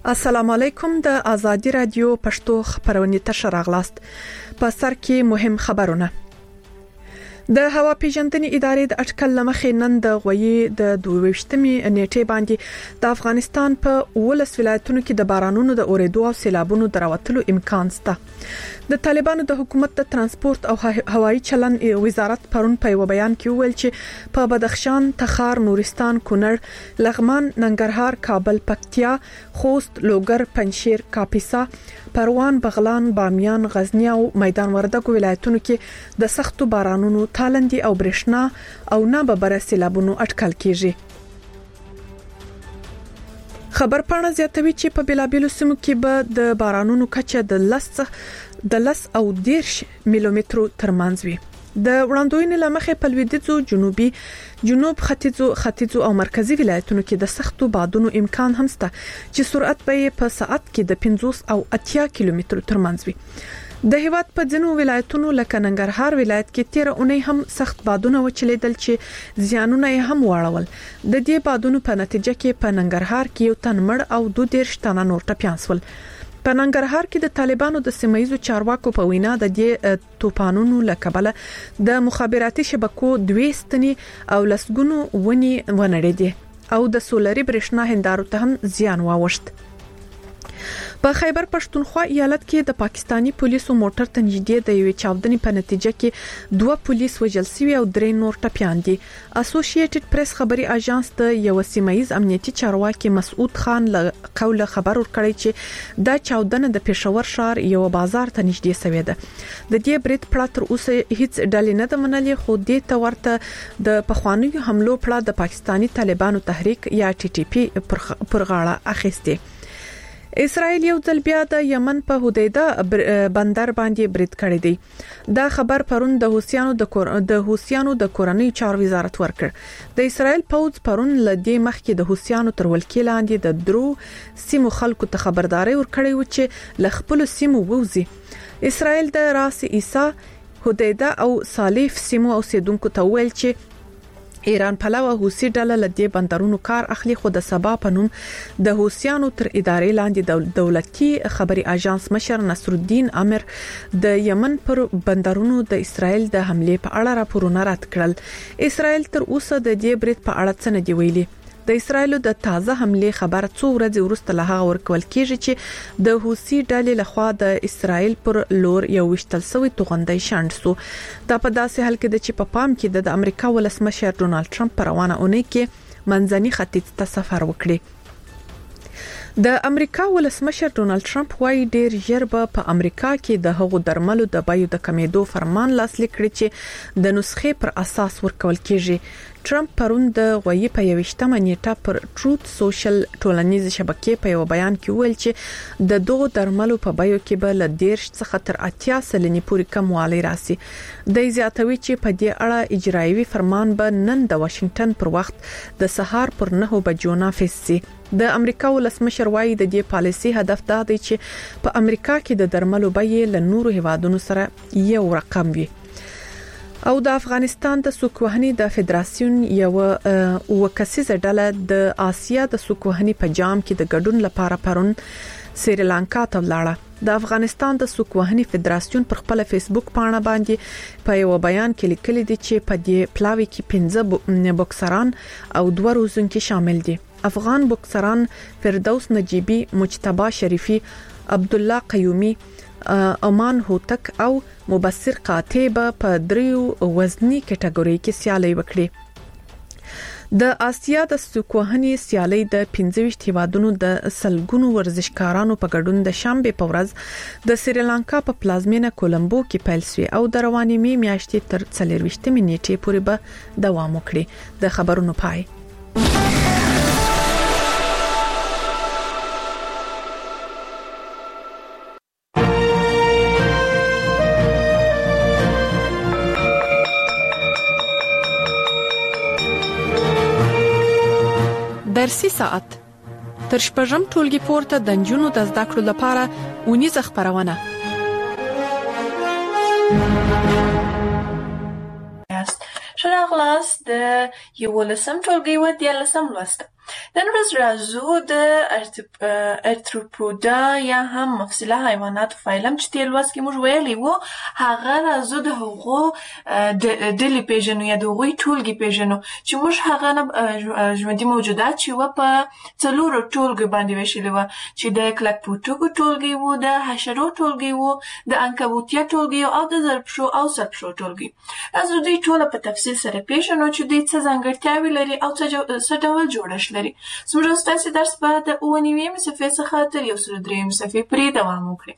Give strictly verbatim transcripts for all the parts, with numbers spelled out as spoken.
السلام علیکم. د آزادی رادیو پښتو خبرونه تشر اغلاست. په سر کې مهم خبرونه. د هوا پیژندنې ادارې د اټکل لمخې نن د غوي د دوه ویشتمې نیټې باندې د افغانستان په ولس ولایتونو کې د بارانونو د اوریدو او سیلابونو درواتلو امکان شته. د طالبانو د حکومت د ترانسپورت او هوایي چلن وزارت پرون په یو بیان کې ویل چې په بدخشان، تخار، نورستان، کونړ، لغمان، ننګرهار، کابل، پکتیا، خوست، لوګر، پنجشیر، کاپیسا، پروان، بغلان، بامیان، غزنی او میدان وردګو ولایتونو کې د سختو بارانونو، تالندي او برېښنا او ناببره سیلابونو اټکل کیږي. خبر پاڼه زیاتوي چې په بلابلو سیمو کې به د بارانونو کچه د لس د لس او دیرش میلیمترو ترمنځ وي. د وړاندوینې لمخې په لویدیځو، جنوبي، جنوب ختیځو، ختیځو او مرکزی ولایتونو کې د سختو بادونو امکان هم شته چې سرعت به په ساعت کې د پنځوس او اتیا کیلومترو ترمنځ وي. د هیواد په ځینو ولایتونو لکه ننګرهار ولایت کې تیر اونۍ هم سخت بادونه وچلیدل چې زیانونه یې هم واړول. د دې بادونو په نتیجه کې په ننګرهار کې یو تن مړ او دوه دیرش تنه نور ټپیان شول. په ننګرهار کې د طالبانو د سیمایي چارواکو په وینا د دې توپانونو لکبله د مخابراتي شبکو دوه ستنې او لسګونو ونی ونړېدي او د سولري برېښنا هندارو ته هم زیان واوښت. په خیبر پښتونخوا ایالت کې د پاکستانی پولیسو موټر ته نږدې د یوې چاودنې په نتیجه کې دوه پولیس وژل شوي او درې نور ټپیان دي. اسوسییټډ پریس خبري اژانس د یو سیمایي امنیتي چارواکي مسعود خان له قوله خبر ورکړی چې دا چاودنه د پېښور ښار یو بازار ته نږدې شوې ده. د دې برید پړه تر اوسه هیڅ ډلې نه ده منلې، خو دې ته ورته د پخوانیو حملو پړه د پاکستانی طالبانو تحریک یا ټي ټي پی پر غاړه اخیسته. اسرائیل یو ځل بیا د یمن په هودیده بندر باندې برید کړی دی. دا خبر پرون د حوثیانو د کور د حوثیانو د کورنۍ چارو وزارت ورکړ. د اسرائیل پوځ پرون لدې مخکې د حوثیانو تر ولکې لاندې د درو سیمو خلکو ته خبرداري ورکړی و چې ل خپل سیمو ووزي. اسرائیل د راس عیسی، هودیده او صالح سیمو اوسیدونکو ته ویل چې ایران پلاوه حوثي ډله لدې بندرونو کار اخلي، خو د سبا په نوم د حوثیانو تر ادارې لاندې دولتي خبري اژانس مشر نصر الدین امر د یمن پر بندرونو د اسرائیل د حمله په اړه راپورونه رد کړل. اسرائیل تر اوسه د دې برید په اړه څه نه دی ویلي. د اسرائیل د تازه حمله خبر څو ورځې وروسته له هغه ورکول کیږي چې د حوثي ډلې لخوا د اسرائیل پر لور یو وشتل سوی توغندۍ شاند سو. دا په داسې حال کې د چې په پام کې د امریکا ولسمشر ډونالد ټرمپ پر روانه اونۍ کې منځني ختیځ ته سفر وکړي. د امریکا ولسمشر ډونالد ټرمپ وايي ډیر ژر به په امریکا کې د هغو درملو د بیو د کمیدو فرمان لاسلیک کړي چې د نسخې پر اساس ورکول کیږي. ټرمپ پرون د غوي په یوشتمه نیټه پر ټروت سوشل ټولنیز شبکې په یو بیان کې ویل چې د دوه درملو په بیو کې به ل دیرش څخه تر اتیا سلنې پورې کموالی راسي. د زیاتوي چې په دې اړه اجرایوي فرمان به نن د واشنگټن پر وخت د سهار پر نه بجو نافذ شي. د امریکا ولسمشر وايي د دې پالیسي هدف دا دی چې په امریکا کې د درملو بیې له نورو هیوادونو سره یو رقم وي. او د افغانستان د سوکوهنی د فدراسیون یو وکسیزه ډله د آسیا د سوکوهنی په جام کې د ګډون لپاره پرون سریلانکا ته ولاړه. د افغانستان د سوکوهنی فدراسیون پر خپل فیسبوک پاڼه باندې په یو بیان کې لیکلي دي چې په دې پلاوي کې پنځه بوکسران او دوه روزونکي شامل دي. افغان بوکسران فردوس نجیبی، مجتبی شریفی، عبد الله قیومی، امان هوتک او مبصر قاتب په دریو وزنی کټګوري کې سیالي وکړي. د آسیا د سوکوهنی سیالي د پنځه ویشت هیوادونو د سلګونو ورزشکارانو په ګډون د شنبه په ورځ د سریلانکا په پلازمینه کولمبو کې پیل شوی او د رواني می میاشتې تر څلور ویشتمې نیټې پورې به دوام وکړي. د خبرونو پای. درسي ساعت تر شپږم ټولګي پورته د نجونو د زده کړو لپاره ونیزه خبرونه. ښه راغلاست د یولسم ټولګي و دیارلسم لوست. نن ورځ راځو د ارتروپودا یا هم مفصله حیواناتو فایلم چې تیر لوست کې موږ ویلي وو، هغه راځو د هغو ډلې پیژنو یا د هغوی ټولګې پیژنو چې موږ هغه نه ژوندي موجودات چې وه په څلورو ټولګو باندې ویشلي وه، چې د کلکپوټکو ټولګی وو، د حشرو ټولګی وو، د عنکبوتیه ټولګی او د زرپشو او سرپشو ټولګی. راځو دوی ټوله په تفصیل سره پیژنو چې دوی څه ځانګړتیاوې لري او څه ډول جوړښت لري. زموږ او ستاسې درس به د اووه نوي صفحې څخه تر یو سل درېیم صفحې پورې دوام وکړي.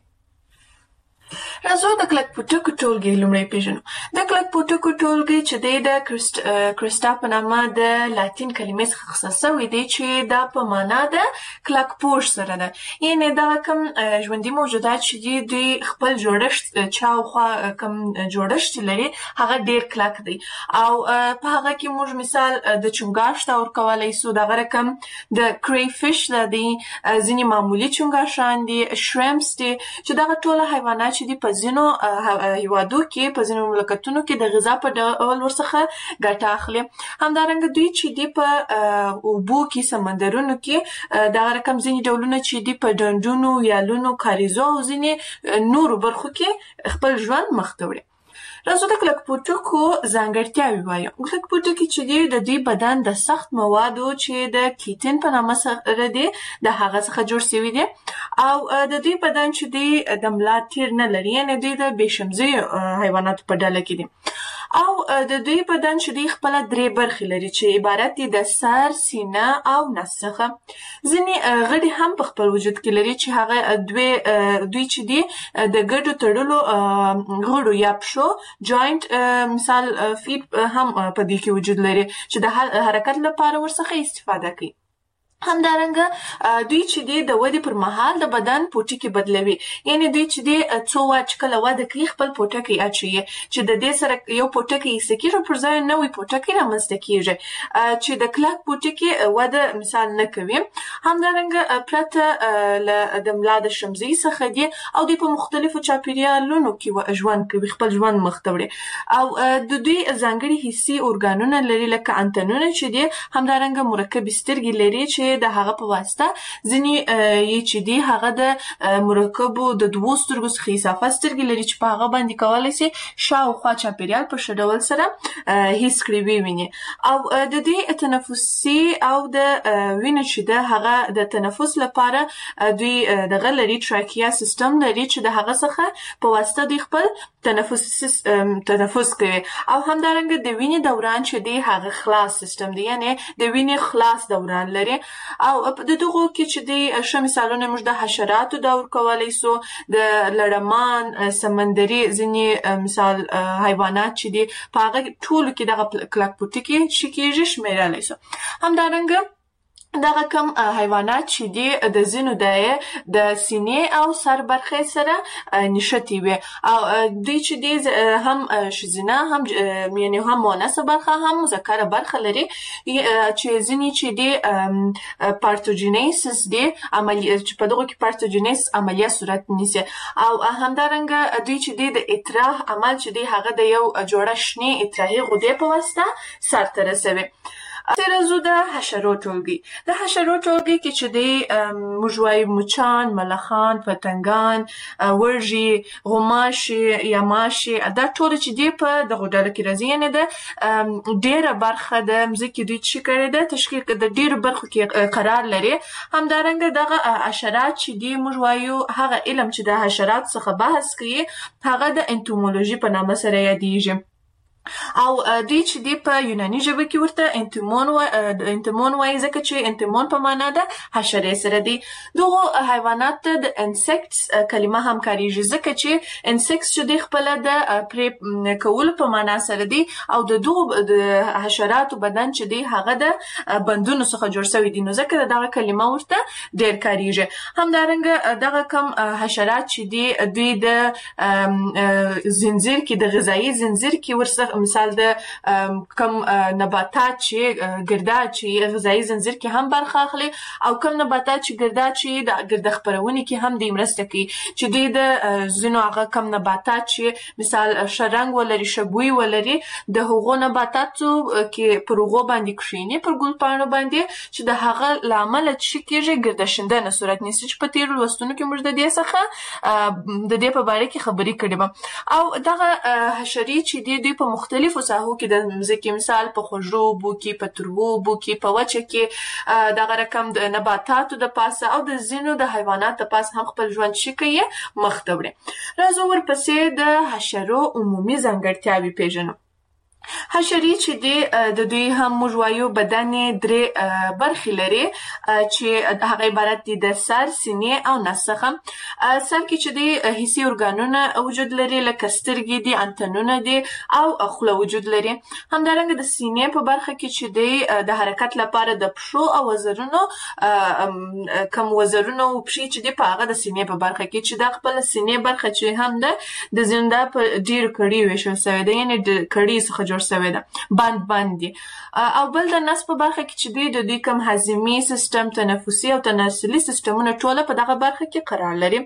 راځو د کلکپوټکو ټولګي لومړی پیژنو. د کلکپوټکو ټولګي چې دی د کرسټا په نامه د لاتین کلمې څخه اخیستل سوی دی چې دا په معنا د کلکپوش سره ده. یعنې دغه کوم ژوندي موجودات چې دي دوی خپل جوړښت چاوخوا کوم جوړښت لري هغه ډېر کلک دی او په هغه کې موږ مثال د چونګاښ ته ورکولی سو. دغه رقم د کری فش دی، ځینې معمولي چونګاښان دي، شریمپس دي چې دغه ټوله حیوانات چې دي په ځینو هیوادو کې په ځینو مملکتونو کې د غذا په ډول ورڅخه ګټه اخلي. همدارنګه دوی چې دي په اوبو کې سمندرونو کې دغه رقم ځینې ډولونه چې دي په ډنډونو، ویالونو، کاریزو او ځینې نورو برخو کې خپل ژوند مخ ته وړي. راځو د کلکپوټکو ځانګړتیاوې وایو. کلکپوټکي چې دي د دوی بدن د سخت موادو چې د کیټین په نامه سره دي د هغه څخه جوړ شوي دي او د دوی بدن چې دی د ملا تیر نه لري، یعنې دوی د بېشمزیو حیواناتو په ډله کې دي او د دوی بدن چې دی خپله درې برخې لري چې عبارت دي د سر، سینه او نس څخه. ځینې غړي هم په خپل وجود کې لري چې هغه دوی چې دي د ګډو تړلو غړو یا پښو جوینټ مثال فیټ هم په دې کې وجود لري چې د حرکت لپاره ورڅخه استفاده کوي. همدارنګه دوی چې دی د ودې پر مهال د بدن پوټکي بدلوي، یعنې دوی چې دی څو وخت چې کله وده کوي خپل پوټکی اچوي چې د دې سره یو پوټکی ایسته کېږي پر ځای نوی پوټکی رامنځته کېږي چې د کلک پوټکي وده مثال نه کوي. همدارنګه پرته له د ملا د شمزۍ څخه دي او دوی په مختلفو چاپیریالونو کې ژوند کوي، خپل ژوند مخ ته وړي او د دوی ځانګړي حسي ارګانونه لري لکه انتنونه چې دي. همدارنګه مرکبې سترګې لري چې د هغه په واسطه ځینې یې چې دي هغه د مرکبو د دوو سترګو څخه اضافه سترګې لري چې په هغه باندې کولی سي شاوخوا چاپیریال په ښه ډول سره حس کړي وویني او د دې تنفسي او د وینې چې ده هغه د تنفس لپاره دوی دغه لري ټراکیا سیستم لري چې د هغه څخه په واسطه دوی خپل تنفس تنفس کوي او همدارنګه د وینې دوران چې دی هغه خلاص سیستم دی، یعنې د وینې خلاص دوران لري او د دغو کې چې دی ښه مثالونه موږ د حشراتو دا ورکولی سو، د لړمان، سمندري ځینې مثال حیوانات چې دي په هغه ټولو کې دغه کلکپوټکي چې کېږي شمېرلی سو. همدارنګه دغه کم حیوانات چې دي د ځینو د د سینې او سر برخې سره نښتي وي او دوی چې دي هم ښځینه هم یعنې هم مؤنثه برخه هم مذکره برخه لري چې ځینې چې دي پارتوجینیسس دي عملیه چې په دغو کې پارتوجینیس عملیه صورت نیسي او همدارنګه دوی چې دي د اطراح عمل چې دي هغه د یو جوړه شنې اطراحي غدې په واسطه سرته رسوي. راځو د حشرو ټولګي. د حشرو ټولګي کې چې دی موږ وایو مچان، ملخان، پتنګان، وږي، غوماشي یا ماشي، دا ټول چې دی په دغو ډلو کې راځي، یعنې د ډېره برخه د مځکې دوی چې کړې ده تشکیل د ډېرو برخو کې قرار لري. همدارنګه دغه حشرات چې دی موږ وایو هغه علم چې د حشرات څخه بحث کوي هغه د انتومولوژي په نامه سره یادیږي او دوی چې دی په یوناني ژبه کې ورته انتمون و انتمون وایي ځکه چې انتمون په معنا ده حشرې سره دی. دغو حیوانات ته د انسیکټس کلمه هم کارېږي ځکه چې انسیکټس چې دی خپله د پرې کولو په معنا سره دی او د دغو د حشراتو بدن چې دی هغه د بندونو څخه جوړ شوی دی، نو ځکه دغه کلمه ورته ډېر کارېږي. همدارنګه دغه کم حشرات چې دی دوی د زنځیر کې د غذایي زنځیر کې مثال د کم نباتات چې ګرداد چې غذایي زنځیر کې هم برخه اخلي او کم نباتات چې ګرداد چې د ګرد خپرونې کې هم د مرسته کوي چې دوی د ځینو هغه کم نباتات چې مثال شرنګ ولري شبوي ولري د هغو نباتاتو کې پر هغو باندې کښیني پر ګل پاڼو باندې چې د هغه له امله چې کېږي ګردشندنه صورت نیسي چې په تېرو لوستونو کې موږ د دې څخه د دې په باره کې خبرې کړې وه او دغه حشرې چې دي دوی په مختلفو ساحو کې د مځکې مثال په خوږو اوبو کې په تروو اوبو کې په وچه کې دغه رقم د نباتاتو د پاسه او د ځینو د حیواناتو د پاسه هم خپل ژوند چې کوي مخ ته وړي. راځو ورپسې د حشرو عمومي ځانګړتیاوې پېژنو. حشرې چې دي د دوی هم موږ وایو بدن یې درې برخې لري چې هغه عبارت دي د سر، سینې او نس څخه. سر کې چې دي حسي ارګانونه وجود لري لکه سترګې دي، انتنونه دي او خوله وجود لري. همدارنګه د سینې په برخه کې چې دي د حرکت لپاره د پښو او وزرونو کم وزرونه او پښې چې دي په هغه د سینې په برخه کې چې دا خپل سینې برخه چې هم ده د زنده په ډیر کړي ویشل شوی ده، یعنی د کړي څخه جوړ شوی ده، بند بند دي. او بل د نس په برخه کې چې دوی د دوی کوم هضمي سیستم، تنفسي او تناسلي سیستمونه ټوله په دغه برخه کې قرار لري.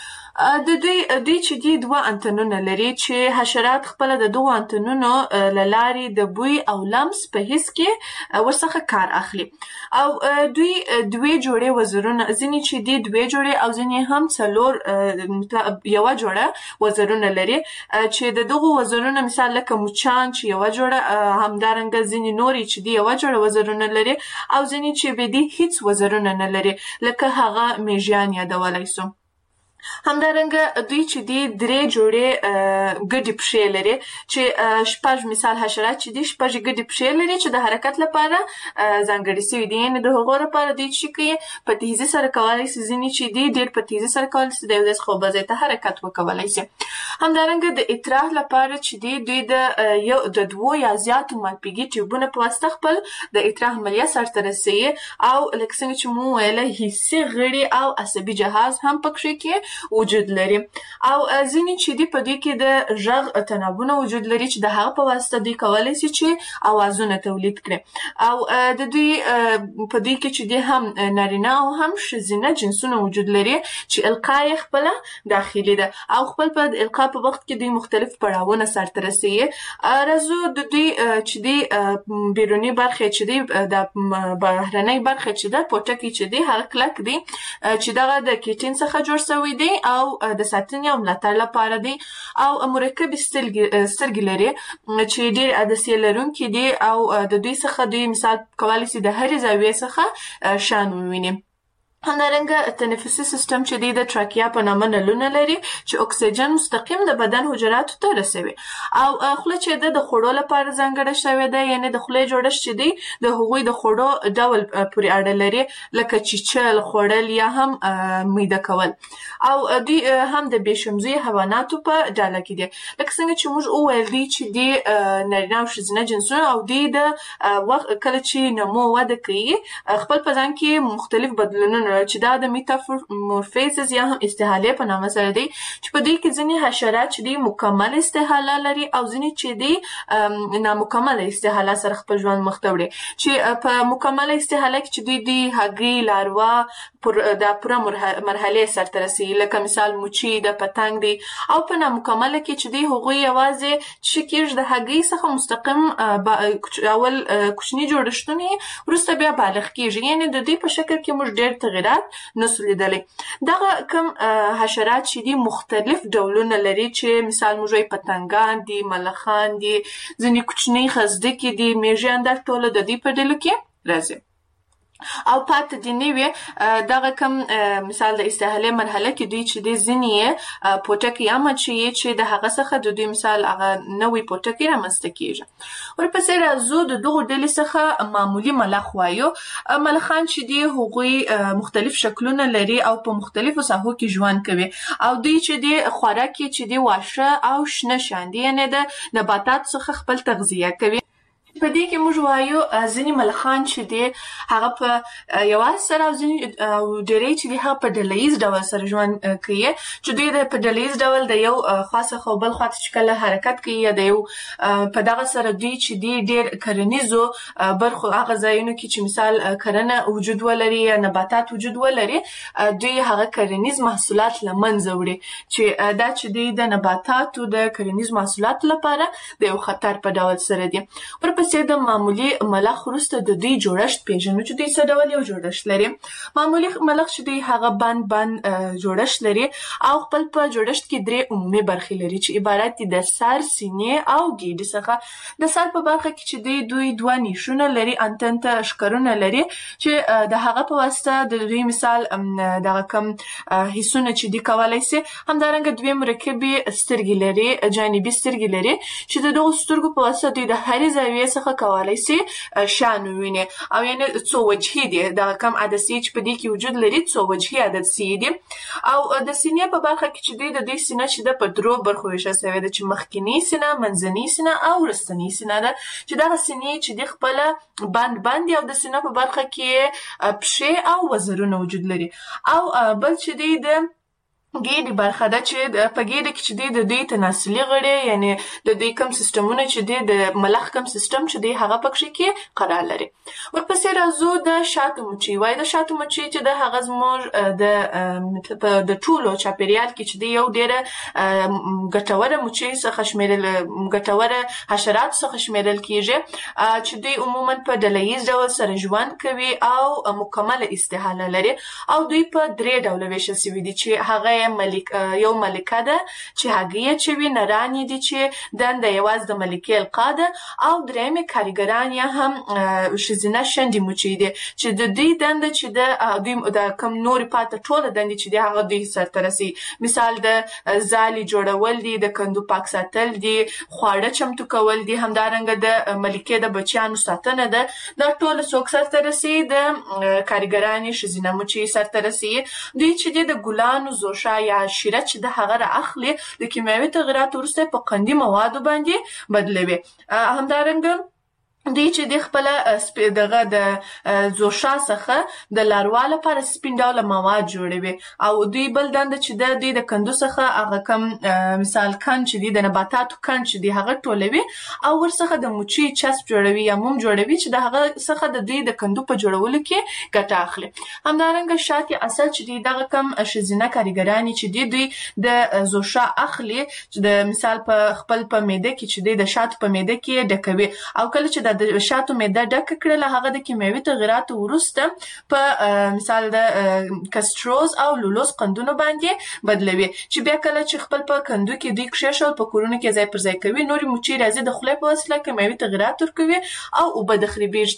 د دوی دوی چې دي دوه انتنونه لري چې حشرات خپل د دوه انتنونو له لارې د بوی او لمس په حس کې ورڅخه کار اخلي. او دوی دوی جوړې وزرونه، ځینې چې دي دوی جوړې او ځینې هم څلور یوه جوړه وزرونه لري چې د دغو وزرونه مثال لکه مچان چې یوه جوړه، همدارنګه ځینې نورې چې دي یوه جوړه وزرونه لري او ځینې چې به دي هیڅ وزرونه نه لري لکه هغه میږیان یادولی سو. همدارنګه دوی چې دي درې جوړې ګډې پښې لري چې شپږ مثال حشرات چې دي شپږ ګډې پښې لري چې د حرکت لپاره ځانګړې سوي دي، یعنې د هغو لپاره دوی چې کوي په تیزي سره کولی سي، ځینې چې دي ډېر په تیزي سره کولی سي د یو ځای څخه بل ځای ته حرکت وکولی سي. همدارنګه د اطراح لپاره چې دي دوی د یو د دوو یا زیاتو مالپیږي ټیوبونو په واسطه خپل د اطراح عملیه سرته رسوي او لکه څنګه چې مو ویله حسي غړي او عصبي جهاز هم پکښې کې وجود لري. او ځینې چې دي په دوی کې د غږ تنابونه وجود لري چې د هغه په واسطه دوی کولی سي چې اوازونه تولید کړي. او د دوی په دوی کې چې دي هم نارینه او هم ښځینه جنسونه وجود لري چې القا یې خپله داخلي ده او خپل په القا په وخت کې دوی مختلف پړاوونه سرته رسوي. راځو د دوی چې دي بیروني برخې چې دي د بهرنۍ برخې چې ده پوټکي چې دي هغه کلک دي چې دغه د کیټین څخه جوړ شوی دی او د ساتنې او ملاتړ لپاره دی او مرکبې سترګې لري چې ډېر عدسیې لرونکي دي او د دوی څخه دوی مثال کولی سي د هرې زاویې څخه شان وویني. همدارنګه تنفسي سیستم چې دی د ټراکیا په نامه نلونه لري چې اکسیجن مستقیم د بدن حجراتو ته رسوي. او خوله چې ده د خوړو لپاره ځانګړې شوې ده، یعنې د خولې جوړښت چې دی د هغوی د خوړو ډول پورې اړه لري لکه چیچل، خوړل یا هم میده کول. او دوی هم د بېشمزو حیواناتو په ډله کې دي لکه څنګه چې موږ وویل دي چې دی نارینه او ښځینه جنسونه او دوی د وخت کله چې نمو وده کوي خپل په ځان کې مختلف بدلونونه چې دا د میتامورفیزس یا هم استحاله په نامه سره دی چې په دوی کې ځینې حشرات چې دی مکمل استحاله لري او ځینې چې دی نامکمل استحاله سره خپل ژوند مخ ته وړي. چې په مکمل استحاله کې چې دوی دی هګۍ، لاروا د پوره مرحلې سرته رسوي لکه مثال مچي د پتنګ دی. او په نامکمله کې چې دی هغوی یوازې چې کېږي د هګۍ څخه مستقیم اول کوچني جوړښتونه وروسته بیا بالغ کېږي، یعنې د دوی په شکل کې موږ ډېر تغیرات نسو لیدلی. دغه کوم حشرات چې دي مختلف ډولونه لري چې مثال موږ وایي پتنګان دي، ملخان دي، ځینې کوچنۍ خزدکې دي، میږیان دا ټوله د دوی په ډلو کې راځي. او پاتې دي نوې دغه کوم مثال د استحالې مرحله کې دوی چې دي ځینې یې پوټکي یا مچۍ چې د هغه څخه د دوی مثال هغه نوی پوټکي رامنځته کېږي. ورپسې راځو د دغو ډلې څخه معمولي ملخ وایو. ملخان چې دي هغوی مختلف شکلونه لري او په مختلفو ساحو کې ژوند کوي او دوی چې دي خوراک یې چې دي واښه او شنه شیان دي، یعنې د نباتاتو څخه خپل تغذیه کوي. په دې کې موږ وایو ځینې ملخان چې دي هغه په یوازې سره او ځینې ډېری چې دي هغه په ډلهییز ډول سره ژوند کوي چې دوی د په ډلهییز ډول د یو خوا څخه بل خوا ته چې کله حرکت کوي یا د یو په دغه سره دوی چې دي ډېر کرنیزو برخو هغه ځایونو کې چې مثال کرنه وجود ولري یا نباتات وجود ولري دوی هغه کرنیز محصولات له منځه وړي چې دا چې دي د نباتاتو د کرنیز محصولاتو لپاره د یو خطر په ډول سره دي. ورپسې د معمولی ملخ وروسته د دوی جوړښت پیژنو چې دوی څه ډول یو جوړښت لري. معمولی ملخ چې دوی هغه بند بند جوړښت لري او خپل په جوړښت کې درې عمومي برخې لري چې عبارت دي د سر، سینې او ګیډې څخه. د سر په برخه کې چې دوی دوی دوه نیشونه لري، انتنته شکرونه لري چې د هغه په واسطه د دوی مثال دغه کم حسونه چې دی کولای شي. همدارنګه دوی مرکبي سترګې لري، جانبي سترګې لري چې د دغو سترګو په واسطه دوی د هرې زاویې څخه کولای شي شان وویني او یعنې څو وجهي دي دغه کم عدسیې چې په دې کې وجود لري څو وجهي عدسیې دي. او د سینې په برخه کې چې دوی د دې سینه چې د په درو برخو ویشل شوې ده چې مخکینی سینه، منځنۍ سینه او وروستنۍ سینه ده چې دغه سینې چې د خپله بند بند او د سینه په برخه کې پښې او وزرونه وجود لري. او بل چې دی د ګیډې برخه ده چې په ګیډه کې چې دی د دوی تناسلي غړي یعنی د دوی کوم سیستمونه چې دی د ملخ کوم سیستم چې دی هغه پکې کې قرار لري. ورپسې راځو د شاتو مچۍ. وایي د شاتو مچۍ چې د هغه زموږ د د ټولو چاپیریال کې چې دی یو ډېره ګټوره مچۍ څخه شمیرل ګټوره حشرات څخه شمیرل کیږي چې دوی عموما په ډلهییز ډول سره ژوند کوي او مکمله استحاله لري او دوی په درې ډوله ویشل شوي دي چې هغه ملک یو ملکه ده چې هګۍ اچوي، نرانې دي چې دنده یوازې د ملکې القا ده او درېیمې کارګران یا هم ښځینه شنډې مچۍ دي چې د دوی دنده چې د دوی د کوم نورې پاته ټوله دندې چې دي هغه دوی سرته رسوي. مثال د ځالې جوړول دي، د کندو پاک ساتل دي، خواړه چمتو کول دي، همدارنګه د ملکې د بچیانو ساتنه ده. دا ټوله څوک سرته رسوي؟ د کارګرانې ښځینه مچۍ سرته رسوي. دوی چې دي د ګلانو زوشا یا شیره چې د هغه را اخلي د کیمیاوي تغیراتو وروسته په قندي موادو باندې بدلوي. همدارنګه دوی چې د خپل دغه د زوشا څخه د لاروا لپاره سپین ډوله مواد جوړوي او دوی بل دنده چې د دوی د کندو څخه هغه کم مثال کن چې دی د نباتاتو کن چې دی هغه ټولوي او ورڅخه د مچۍ چسب جوړوي یا موم جوړوي چې د هغه څخه د دوی د کندو په جوړولو کې ګټه اخلي. همدارنګه شات یا اصل چې دی دغه کم ښځینه کارګرانې چې دی دوی د زوشا اخلي چې د مثال په خپل په معده کې چې دی د شاتو په معده کې ډکوي او کله چې د شاتو معده ډکه کړله هغه د کیمیاوي تغیراتو وروسته په مثال د کستروز او لولوز قندونو باندې بدلوي چې بیا کله چې خپل په کندو کې دوی کښېښول په کورونو کې ځای پر ځای کوي. نورې مچۍ راځي د خولې په وسیله کیمیاوي تغیرات ورکوي او اوبه د خریبیږي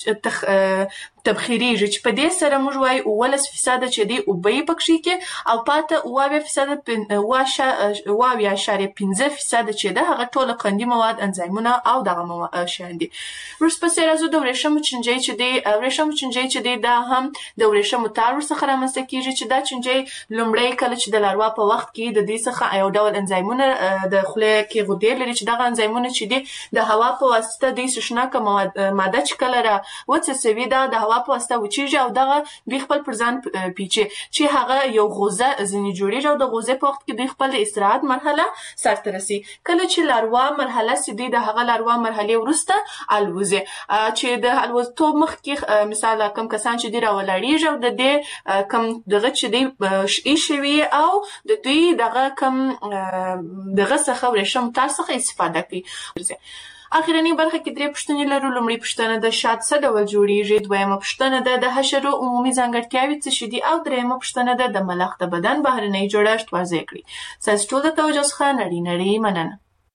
تبخیریږي چې په دې سره موږ وایو اوولس فیصده چې دی اوبه یې پکښې کې او پاته اوه اویا فیصده اوه اویا اعشاریه پنځه فیصده چې ده هغه ټوله قندي مواد، انزایمونه او دغه شیان دي. ورپسې راځو د ورېښمو چینجۍ چې دی. ورېښمو چینجۍ چې دی دا هم د ورېښمو تار ورڅخه رامنځته کېږي چې دا چینجۍ لومړی کله چې د لاروا په وخت کې د دې څخه یو ډول انزایمونه د خولې کې غدې لري چې دغه انزایمونه چې دی د هوا په واسطه دوی سوشناکه ماده چې کله را وڅڅوي دا د هوا په واسطه وچیږي او دغه دوی خپل پر ځان پیچي چې هغه یو غوزه ځینې جوړېږي او د غوزې په وخت کې دوی خپل د استراحت مرحله سرته رسي. کله چې لاروا مرحله چې دی د هغه لاروا مرحلې وروسته الوزي چې د الوزتوب مخکې مثال کوم کسان چې دی راولاړېږي او د دې کوم دغه چې دی ایښی وي او د دوی دغه کوم دغه څخه ورېښم تار څخه استفاده کوي. اخرنۍ برخه کې درې پوښتنې لرو. لومړۍ پوښتنه د شات څه ډول جوړیږي، دویمه پوښتنه ده د حشرو عمومي ځانګړتیاوې څه شي دي او درېیمه پوښتنه ده د ملخ د بدن بهرنی جوړښت واضح کړي. ستاسو ټول د توجه څخه نړۍ نړۍ مننه.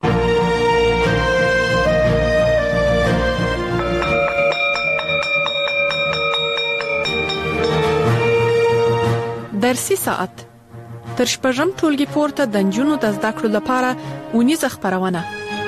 درسي ساعت تر شپږم ټولګي پورته د نجونو د زده کړو لپاره ونیزه خپرونه.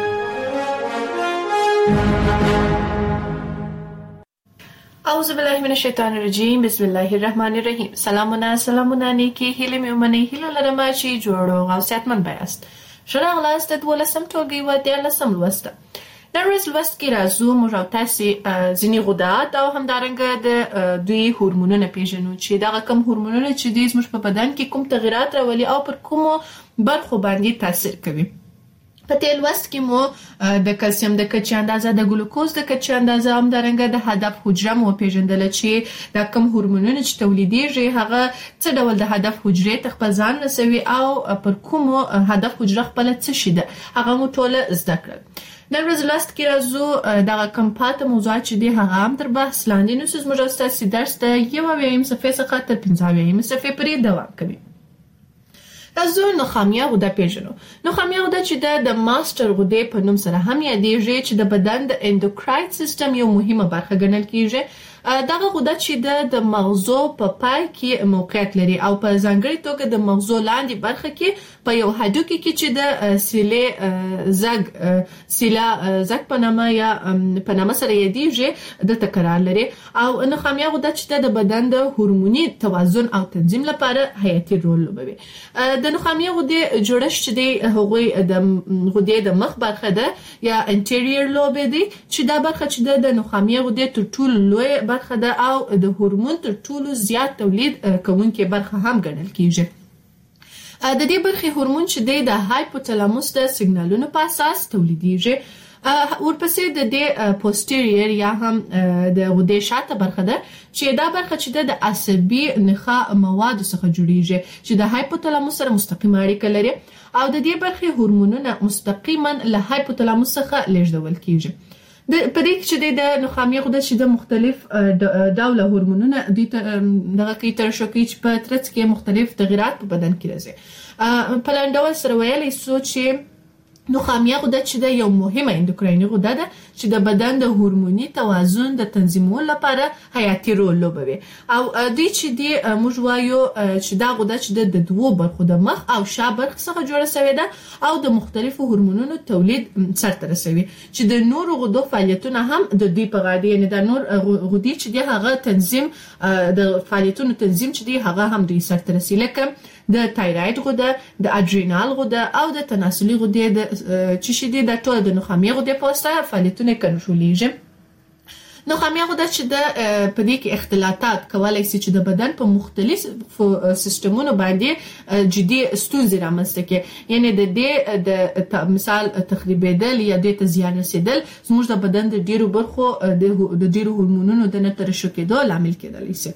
اعوذ بالله من الشیطان الرجیم، بسم الله الرحمن الرحیم. سلامونه سلامونه نیکی هیله مې ومنئ. هیله لرم چې جوړ او صحتمند بیاست. ښه راغلاست د دولسم ټولګي و دیارلسم لوست. نن ورځ لوست کې راځو موږ او تاسې ځینې غدات او همدارنګه د دوی هورمونونه پیژنو چې دغه کوم هورمونونه چې دي زموږ په بدن کې کوم تغیرات راولي او پر کومو برخو باندې تاثیر کوي. په تیر لوست کې مو د کلسیم د کچې اندازه، د ګلوکوز د کچې اندازه، همدارنګه د هدف حجره مو پیژندله چې دا کوم هورمونونه چې تولیدېږي هغه څه ډول د هدف حجرې ته خپل ځان رسوي او پر کومو هدف حجره خپله څه شي ده هغه مو ټوله زده کړل. نن ورځ لوست کې راځو دغه کوم پاته موضوعات چې دي هغه هم تر بحث لاندې نیسو. زموږ او ستاسې درس د یو اویایم صفحې څخه تر پنځه اویایم صفحې پورې دوام کوي. راځو نخامیه غده پیژنو. نخامیه غده چې ده د ماستر غدې په نوم سره هم یادېږي چې د بدن د اندوکراین سیستم یو مهمه برخه ګڼل کېږي. دغه غده چې ده د مغزو په پای کې موقعیت لري او په ځانګړې توګه د مغزو لاندې برخه کې په یو هډوکي کې چې د سیلې زګ سیلا زګ په نامه یا په نامه سره یادېږي د تکرار لري. او نخامیه غده چې ده د بدن د هورموني توازن او تنظیم لپاره حیاتي رول لوبوي. د نخامیه غدې جوړښت چې دی هغوی د غدې د مخ برخه ده یا انټیریور لوب دی چې دا برخه چې ده د نخامیه غدې تر ټولو لوی برخه ده او د هورمون تر ټولو زیات تولید کوونکې برخه هم ګڼل کیږي. د دې برخې هورمون چې دی د هایپوتلاموس د سیګنالونو په اساس تولیدیږي. ورپسې د دې پوسټیریر یا هم د غدې شاته برخه ده چې دا برخه چې د عصبي نخاع موادو څخه جوړیږي چې د هایپوتلاموس سره مستقیمه اړیکه لري او د دې برخې هورمونونه مستقیما له هایپوتلاموس څخه لیږدول کیږي. د پدې کې چې د نخامیه غده چې د مختلف ډوله هورمونونه د دغه کې ترشح کوي چې په ترڅ کې مختلف تغیرات په بدن کې راځي. په لاندې ډول سره ویلی سو چې نخامیه غده چې د یو مهمه اندوکرایني غده ده چې د بدن د هورموني توازن د تنظیمولو لپاره حیاتي رول لوبوي. او دوی چې دی موږ وایو چې دا غده چې د دوو برخو د مخ او شا برخې څخه جوړه شوې ده او د مختلفو هورمونونو تولید سرته رسوي چې د نورو غدو فعالیتونه هم د دوی په غاړه دي. یعنې د نور غدې چې دی هغه تنظیم د فعالیتونو تنظیم چې دی هغه هم دوی سرته رسي لکه د تایراید غده، د اډرینال غده او د تناسلي غدې د چې شي دي د ټول د نخامیه غدې په واسطه فعالیتونه کنټرولېږي. نخامیه غده چې د په دې کې اختلاطات کولای شي چې د بدن په مختلفو سیستمونو باندې جدي ستونزې رامنځته کړي. یعنې د دې د مثال تخریبېدل یا دې ته زیان رسېدل زموږ د بدن د ډېرو برخو د ډېرو هورمونونو د نه ترشح کېدو لامل کېدلی شي.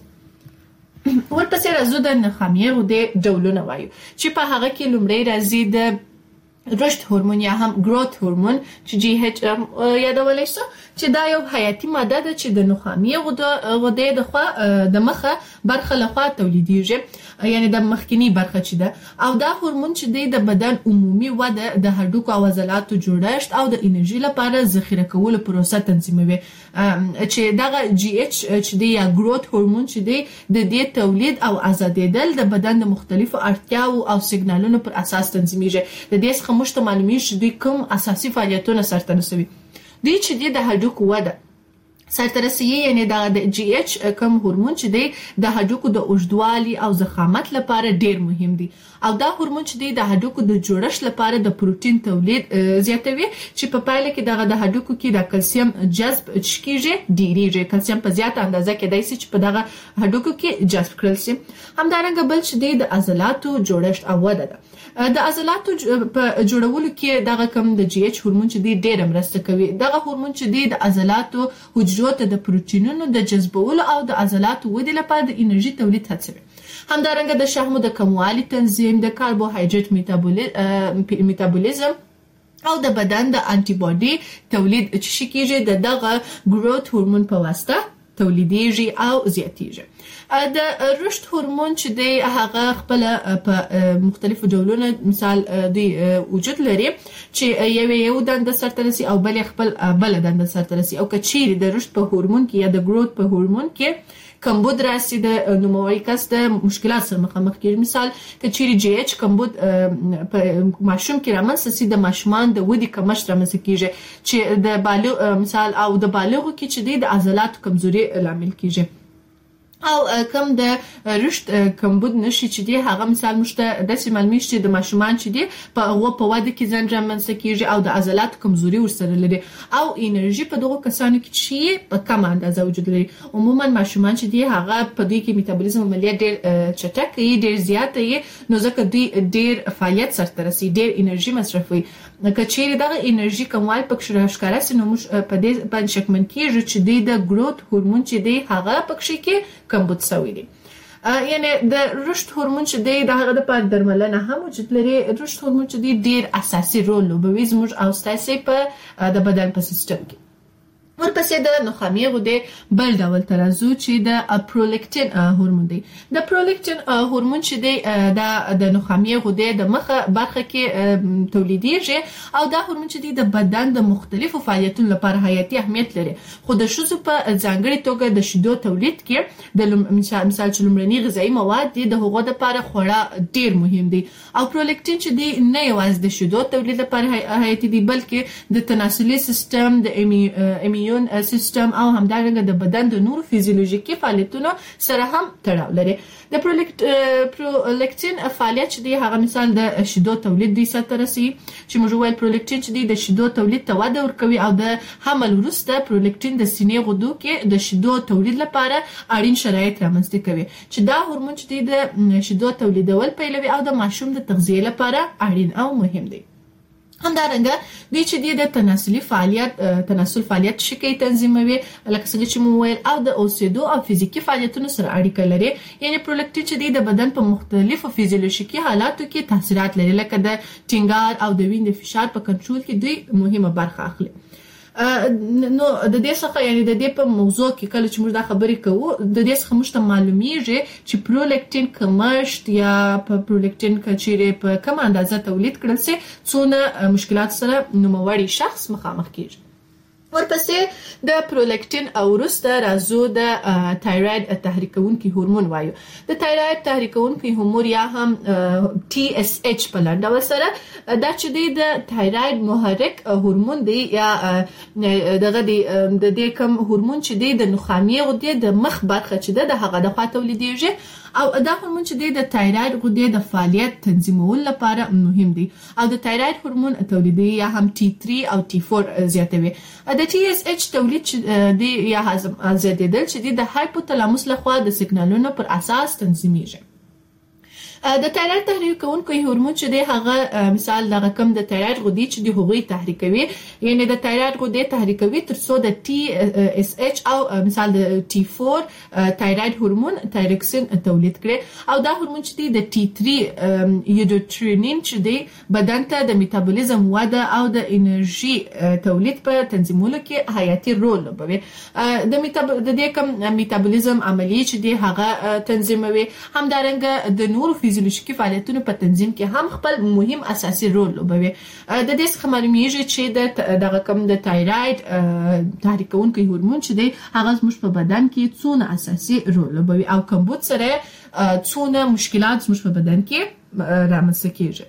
ورپسې راځو د نخامیه غدې ډولونه وایو چې په هغه کې لومړی راځي د رشد هورمون یا هم گروث هورمون چې جی ایچ یادولی شو چې دا یو حیاتي ماده ده چې د نخامیه غدې د خوا د مخه برخه لخوا تولیدیږي یعنی د مخکینی برخه چې ده او دا هورمون چې دی د بدن عمومي وده د هډوکو او عضلاتو جوړښت او د انرژي لپاره ذخیره کولو پروسه تنظیموي. چې دغه جی ایچ چې دی یا گروث هورمون چې دی د دې تولید او آزادېدل د بدن د مختلفو اړتیاو او سیګنالونو پر اساس تنظیمیږي. د دې څخه موږ ته معلومیږي چې دوی کوم اساسي فعالیتونه سرته رسوي. دوی چې دی د هډوکو وده سرته رسوي یعنې د جی ایچ کوم هورمون چې دی د هډوکو د اوږدوالي او ضخامت لپاره ډیر مهم دی او دا هورمون چې دی د هډوکو د جوړښت لپاره د پروتین تولید زیاتوي چې په پایله کې دغه د هډوکو کې د کلسیم جذب کیږي ډیریږي. کلسیم په زیاته اندازه کېدای شي چې په دغه هډوکو کې جذب کړل شي. همدارنګه بل چې دی د عضلاتو جوړښت او وده ده. د عضلاتو په جوړولو کې دغه کوم د جی ایچ هورمون چې دی ډیره مرسته کوي. دغه هورمون چې دی د عضلاتو حجرو ته د پروتینونو د جذبولو او د عضلاتو ودې لپاره د انرژي تولید هڅوي. همدارنګه د شحمو د کموالي تنظیم، د کاربوهایډریټ میتابولیزم او د بدن د انټي باډي تولید چې شي کېږي د دغه گروث هورمون په واسطه تولیدیږي او زیاتیږي. د رشد هورمون چې دی هغه خپل په مختلفو ډولونو مثال دوی وجود لري چې یو یو دنده سرته رسي او بل خپل بل دنده سرته رسي او که چیرې د رشد په هورمون کې یا د گروث په هورمون کې کمبود راسي د نوموړي کس د مشکلات سره مخامخ کېږي. مثال که چیرې جی ایچ کمبود په ماشوم کې رامنځته سي د ماشومان د ودې کمښت رامنځته کېږي چې د بالغ مثال او د بالغو کې چې دی د عضلاتو کمزوري لامل کېږي. او کم د رشد کمبود نشي چې دی هغه مثال مشته د سیمالمیش چې د ماشومان چې دی په هغه په واده کې زنجان منځ کېږي او د عضلات کمزوري ورسره لري او انرژي په دغه کسانو کې چې په کم اندازه وجود لري. عموما ماشومان چې دی هغه په دې کې میتابولیزم عملیات ډېر چټک وي ډېر زیات وي نو ځکه دوی ډېر فعالیت سره رسي ډېر انرژي مصرفوي. کچېرې دغه انرژي کموال پکې ښکارا سي نو موږ په دې باندې شکمن کېږو چې دی د ګروث هورمون چې دی هغه پکې کې کمبود شوی دی. یعنی د رشد هورمون چې دی د هغه د په درملنه هم وجود لري. رشد هورمون چې دی ډېر اساسي رول لوبوي زموږ او ستاسو په د بدن په سیستم کې. ورپسې د نخامې غدې بل ډول ترازو چې د پرولیکټین هورمون دی. د پرولیکټین هورمون چې دی د د نخامې غدې د مخه برخه کې تولیدېږي او دا هورمون چې دی د بدن د مختلفو فعالیتونو لپاره حیاتي اهمیت لري. خو د ښځو په ځانګړي توګه د شیدو تولید کې د مثال چې لومړني غذایي مواد دي د هغو لپاره خورا ډېر مهم دي او پرولیکټین چې دی نه یوازې د شیدو تولید لپاره حیاتي دي بلکې د تناسلي سیستم د ایمیون سیستم او همدارنګه د بدن د نورو فزیولوژیکي فعالیتونو سره هم تړاو لري. د پرولیکټین فعالیت چې دی هغه مثال د شیدو تولید دی سره رسي چې موږ وایو پرولیکټین چې دی د شیدو تولید ته وده ورکوي او د حمل وروسته پرولیکټین د سینې غدو کې د شیدو تولید لپاره اړین شرایط رامنځته کوي چې دا هورمون چې دی د شیدو تولیدول پیلوي او د ماشوم د تغذیه لپاره اړین او مهم دی. همدارنګه دوی چې د تناسلي فعالیت تناسل فعالیت شکی تنظیموي لکه څنګه چې مو ویل او د اوسېدو او فزیکی فعالیتونو سره اړیکه لري. یعنی پرولیکټین چې د بدن په مختلفو فزیولوژیکي حالاتو کې تاثیرات لري لکه د ټینګار او د وینې فشار په کنټرول کې دوی مهمه برخه اخلي. نو د دې څخه یعنی د دې په موضوع کې کله چې موږ دا خبرې کوو د دې څخه موږ ته معلومیږي چې پرولیکټین کمښت یا په پرولیکټین کچېرې په کوم اندازه تولید کړل سي څونه مشکلات سره نوموړی شخص مخامخ کیږي. ورپسې د پرولیکټین او وروسته راځو د تایروید تحریکونکي هورمون وایو. د تایروید تحریکونکي هورمون یا هم ټي اس ایچ په لنډه سره دا چې دی د تایروید محرک هورمون دی یا دغه دی د دې کوم هورمون چې دی د نخامې غدې د مخ برخه چې ده د هغه د خوا تولیدېږي او دا هورمون چې دی د تایروید غدې د فعالیت تنظیمولو لپاره مهم دی او د تایروید هورمون تولیدي یا هم ټي تھری او ټي فور زیاتوي. د ټي اس ایچ تولید دی یا هضم زیاتېدل چې دی د هایپوتلاموس لخوا د سیګنالونو پر اساس تنظیمیږي. د تایروید تحریکونکي هورمون چې دی هغه مثال د رقم د تایروید غدې چې دی هغوی تحریکوي یعنی د تایروید غدې تحریکوي تر څو د ټي اس ایچ او مثال د ټي فور تایروید هورمون تایروکسین تولید کړي او دا هورمون چې دی د ټي تھری یوډوټرینین چې دی بدن ته د میتابولیزم وده او د انرژي تولید په تنظیمولو کې حیاتي رول لوبوي. د میتاب د دې کوم میتابولیزم عملیه چې دی هغه تنظیموي. همدارنګه د نورو فزیولوژیکي فعالیتونو په تنظیم کې هم خپل مهم اساسي رول لوبوي. د دې څخه معلومیږي چې د دغه کوم د تایروید تحریکونکي هورمون چې دی هغه زموږ په بدن کې څونه اساسي رول لوبوي او کمبود سره څونه مشکلات زموږ په بدن کې رامنځته کیږي.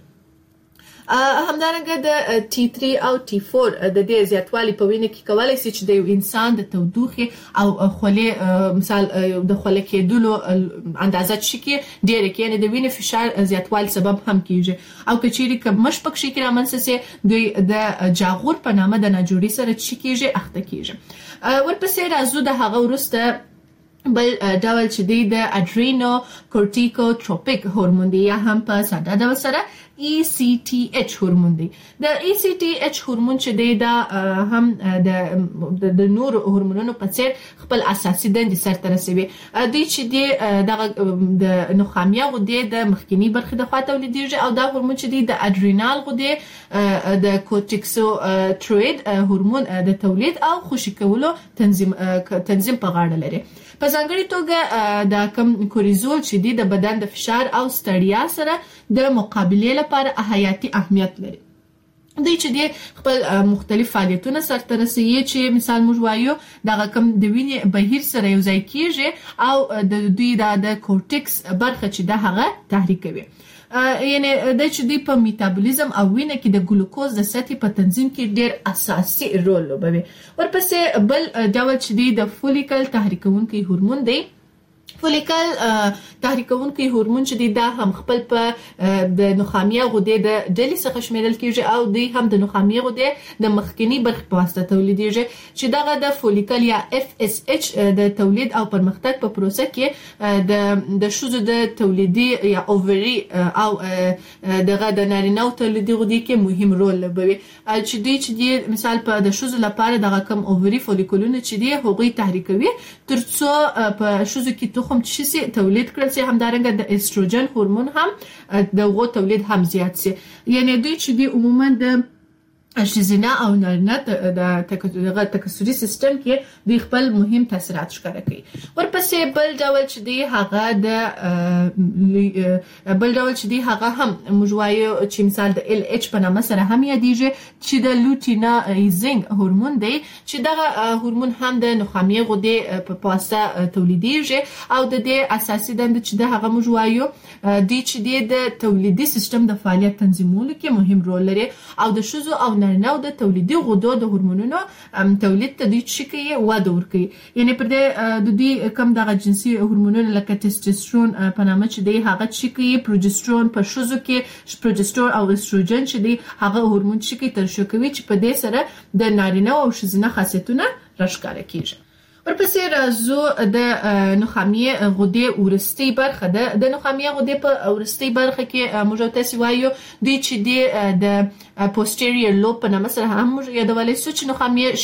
همدارنګه د ټي تھری او ټي فور د دې زیاتوالی په وینه کې کولای شي چې د یو انسان د تودوخې او خولې مثال د خولې کېدلو اندازه شي ډېر کې یعنی د وینې فشار زیاتوالی سبب هم کیږي او کچېرې کمښت پکې کې رامنځته سي دوی د جاغور په نامه د ناجوړي سره چې کیږي اخته کیږي. ورپسې راځو د هغه وروسته بل ډول چې دی د اډرینو کورټیکوټروپیک هورمون دی یا هم په ساده ډول سره ای سی ټي ایچ هورمون دی. د ای سی ټي ایچ هورمون چې دی دا هم د د نور هورمونونو په څیر خپل اساسي دندې سرته رسوي. دوی چې دی دغه د نخامیا غدې د مخکینی برخې د خوا تولیدېږي او دا هورمون چې دی د اډرینال غدې د کورټیکوټروئید هورمون د تولید او خوشې کولو تنظیم تنظیم په غاړه لري. په ځانګړي توګه د کم کوریزول چې دی د بدن د فشار او ستړیا سره د مقابلې لپاره حیاتي اهمیت لري. دوی چې دی خپل مختلف فعالیتونه سرته رسوي چې مثال موږ وایو دغه کم د وینې بهیر سره یو ځای کیږي او د دوی د کورټیکس برخه چې ده هغه تحریکوي. یعنی د چې دی په میتابولیزم او وینه کې د ګلوکوز د سطحې په تنظیم کې ډېر اساسي رول لوبوي. ورپسې بل ډول چې دی د فولیکل تحریکونکي هورمون دی. فولیکل تحریکونکي هورمون چې دی دا هم خپل په د نخامیه غدې د ډلې څخه شمیرل کیږي او دی هم د نخامیه غدې د مخکنی برخې په واسطه تولیدېږي چې دغه د فولیکل یا اف اس اچ د تولید او پرمختګ په پروسه کې د د شوزو د تولیدي یا اووري او دغه د نارینه تولیدي غدې کې مهم رول لوبوي چې دی چې دی مثال په د شوزو لپاره دغه کم اووري فولیکولونه چې دی هغوی تحریکوي ترڅو په شوزو کې تخم چې سي تولید کړل سي همدارنګه د استروجن هورمون هم دغه تولید هم زیات سي یعنی دوی چې دی عموما د ښځینه او نارینه د دغه تکثري سیستم کې د خپل مهم تاثیرات ښکاره کوي. ورپسې بل ډول چې دی هغه د بل ډول چې دی هغه هم موږ وایو چې مثال د ال اچ په نامه سره هم یادېږي چې د لوټینایزینګ هورمون دی چې دغه هورمون هم د نخامیه غدې په واسطه تولیدېږي او د دې اساسي دنده چې د هغه موږ وایو دی چې دی د تولیدي سیستم د فعالیت تنظیمولو کې مهم رول لري او د ښځو او نارینه د تولیدي غدو د هورمونونو تولید ته دوی چې کوي وده ورکوي یعنی پر دې د دوی کم دغه جنسي هورمونونه لکه ټیسټوسترون په نامه چې دی هغه چې کوي پروجسترون په ښځو کې پروجسترون او استروجن چې دی هغه هورمون چې کوي ترشح کوي چې په دې سره د نارینه او ښځینه خاصیتونه راښکاره کیږي. ورپسې راځو د نخامیه غدې ورستۍ برخه ده. د نخامیه غدې په ورستۍ برخه کې موږ تاسو وایو دوی چې دی د پوسټیریور لوب په نامه سره هم موږ یادولای شو چې نخامیه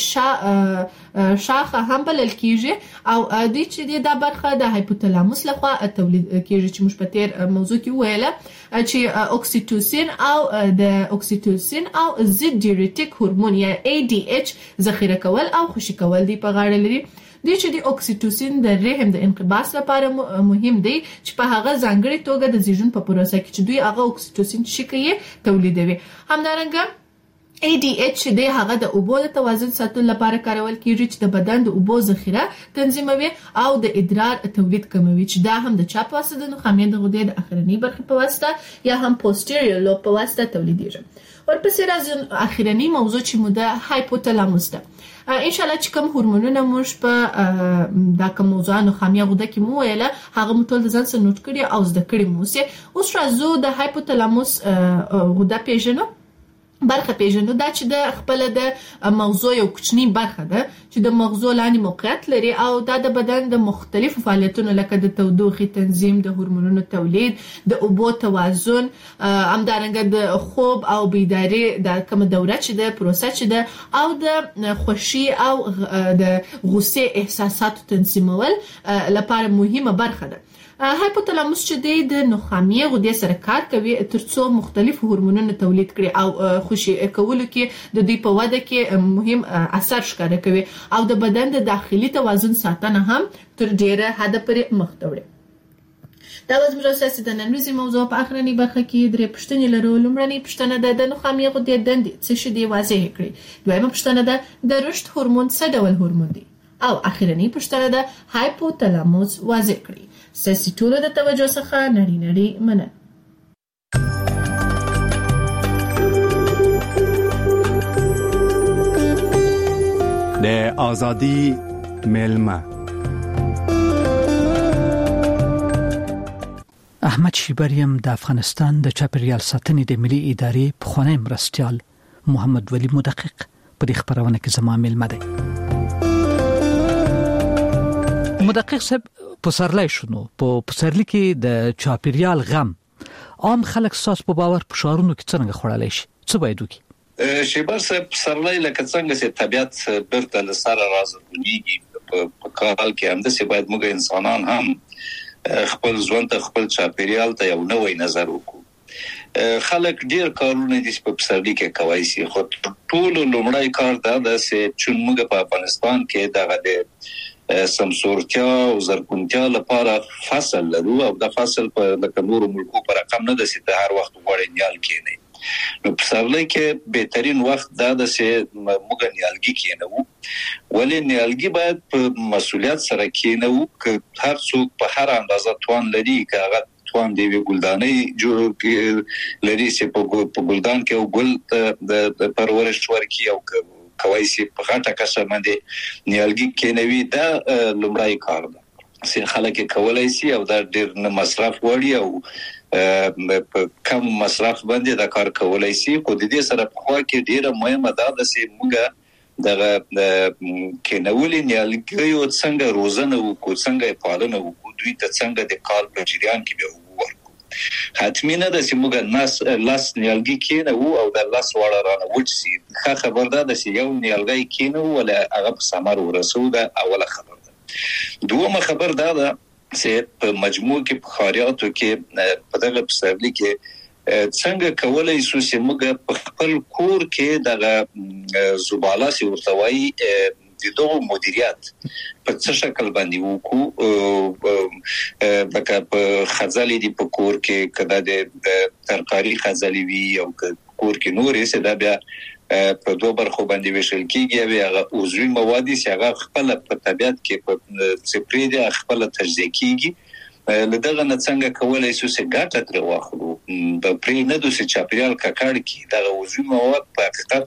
شا شاخه هم بلل کیږي او دوی چې دی دا برخه د هایپوتالاموس لخوا تولید کیږي چې موږ په تیر موضوع کې ویله چې اوکسیټوسین او د اوکسیټوسین او ضد ډیورټیک هورمون یا ای ډي اچ ذخیره کول او خوشي کول دی په غاړه لري. دی چې د اوکسیټوسین د رحم د انقباض لپاره مهم دی چې په هغه ځانګړي توګه د زیږون په پروسه کې چې دوی هغه اوکسیټوسین شکې تولیدوي. همدارنګه ای ډي اچ دی هغه د اوبو د توازن ساتلو لپاره کارول کیږي چې د بدن د اوبو ذخیره تنظیموي او د ادرار تولید کموي چې دا هم د چا په واسطه د نخامیه د غدې د اخرنی برخې په واسطه یا هم پوسټیریور لوب په واسطه تولیدېږي. ورپسې راځو اخرنی موضوع چې مو د هایپوتالاموس ده. ان شاء الله چې کوم هورمونونه موږ په دا کوم موضوع نخامیه غده کې مو ویله هغه مو ټول ځان سره نوٹ کړی او زده کړی مو سي. اوس راځو د هایپوتالاموس غده پیژنو برخه پیژنو دا چې د خپل د مغزو یو کوچنی برخه ده چې د مغزو لاندې موقعیت لري او دا د بدن د مختلفو فعالیتونو لکه د تودوخې تنظیم د هورمونونو تولید د اوبو توازن همدارنګه د خوب او بیداری د کوم دوره چې د پروسه چې ده او د خوشي او د غصې احساسات تنظیمول لپاره مهمه برخه ده. هایپوتالاموس چې دی د نخامیه غدې سره کار کوي ترڅو مختلف هورمونونه تولید کړي او خوشي کولو کې د دوی په وده کې مهم اثر ښکاره کوي او د بدن د داخلي توازن ساتنه هم تر ډیره حد پورې مخ ته وړي. دا وز موږ اساسي د نن ورځې موضوع په اخرنی برخه کې درې پوښتنې لرو. لومړنۍ پوښتنه ده د نخامیه غدې دندې څه شي دی واضح کړئ. دویمه پوښتنه ده د رشد هورمون څه ډول هورمون دی او اخرنی پوښتنه ده هایپوتالاموس واضح کړئ. ساسي ټولو د توجه څخه نړۍ نړۍ مننه. د آزادی ملمه احمد شیبریم د افغانستان د چاپیریال ساتنې د ملي ادارې پخوانی مرستیال محمد ولی مدقق په دې خبرونه کې زما ملمه دی. مدقق صاحب پسرلی شنو په پسرلی کې د چاپیریال غم عام خلک ساس په باور په شارونو کې څنګه خړلای شي څه باید وکړي؟ شیبر صاحب پسرلی لکه څنګه چې طبيعت برته لسره راځي په کال کې هم د څه باید موږ انسانان هم خپل ژوند ته خپل چاپیریال ته یو نوې نظر وکړو. خلک ډیر کارونه دي په پسرلی کې کوي سي خو ټول لومړی کار دا ده چې موږ په افغانستان کې دغه د سمسورتیا او زرګونتیا لپاره فصل لرو او د فصل په لکه نور ملکو پر رقم نه د سي هر وخت غوړې نیال کېنه. نو پسرلی کې بهترین وخت دا د سي موږ نیالګي کېنو ولې نیالګي باید په مسولیت سره کېنو ک هر څوک په هر اندازه توان لري کاغه توان دی ګلدانې جوړ لري چې په ګلدان کې او ګل د پرورش ورکی او کوي سي په غټه کسه باندې نیالګي کېنوي دا لومړی کار ده. سي خلک کولای شي او دا ډیر نه مصرف وړي او په کم مصرف باندې دا کار کولای شي. خو د دې سره په خوا کې ډیره مهمه ده چې موږ دغه کینولې نیالګیو څنګه روزنه وکړو، څنګه پالنه وکړو، دوی ته څنګه د کال په جریان کې به ورکړو. حتمی نه ده چې موږ ناس لاس نیالګي کینو او د لاس وړه رانه وچسي. ښه خبر ده چې یو نیالګي کینو ولا هغه په ثمر ورسو، ده اوله خبر ده. دومره خبر ده چې په مجموع کې په خاریاتو کې په دغه پسرلی کې څنګه کولای شو چې موږ په خپل کور کې دغه زباله سي ورتوي د دوه مدیریت په څه شکل باندې وکړو. لکه په خزالي دی په کور کې کدا د ترکاری خزالي وی او کور کې نورې څه دا بیا په دوه برخو باندې ویشل کیږي. هغه عضوي مواد چې هغه خپل په طبيعت کې په سپریډ خپل تجزیه کیږي. لدغه نه څنګه کولای شو چې ګټه تر واخلو په پرې نه دوی چې چاپیریال ککړ کی دغه عضوي مواد په حقیقت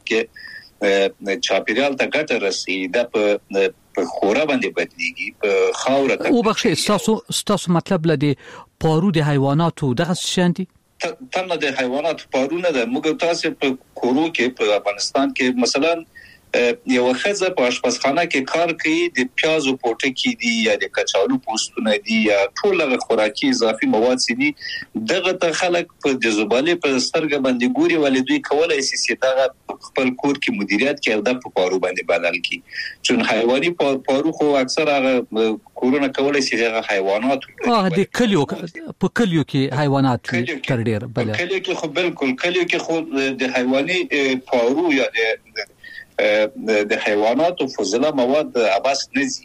کې چاپیریال ته ګټه رسي. دا په په خورا باندې بدلیږي په خاور ته. او بخښه تاسو تاسو مطلب لدی پارو د حیواناتو دغه شانتي تمه د حیوانات پارونه ده. موږ تاسو په کورو کې په افغانستان کې مثلا یو خزه په آشپزخانه کې کار کوي، د پیازو پوټکی دي یا د کچالو پوستونه دي یا ټول خوراکي اضافي مواد سي دي، دغه ته خلک په د زباله په سترګ باندې ګوري ولې دوی کولای شي چې دغه خپل کور کې مدیریت کوي او د پارو باندې بدل کی. چون حیواني پارو خو اکثر هغه کورونه کولای شي هغه حیوانات اه د کلیو په کلیو کې حیوانات تر ډیر بل کلیو کې خو بالکل کلیو کې خو د حیواني پارو یا د د حیواناتو فضله مواد عباس نزي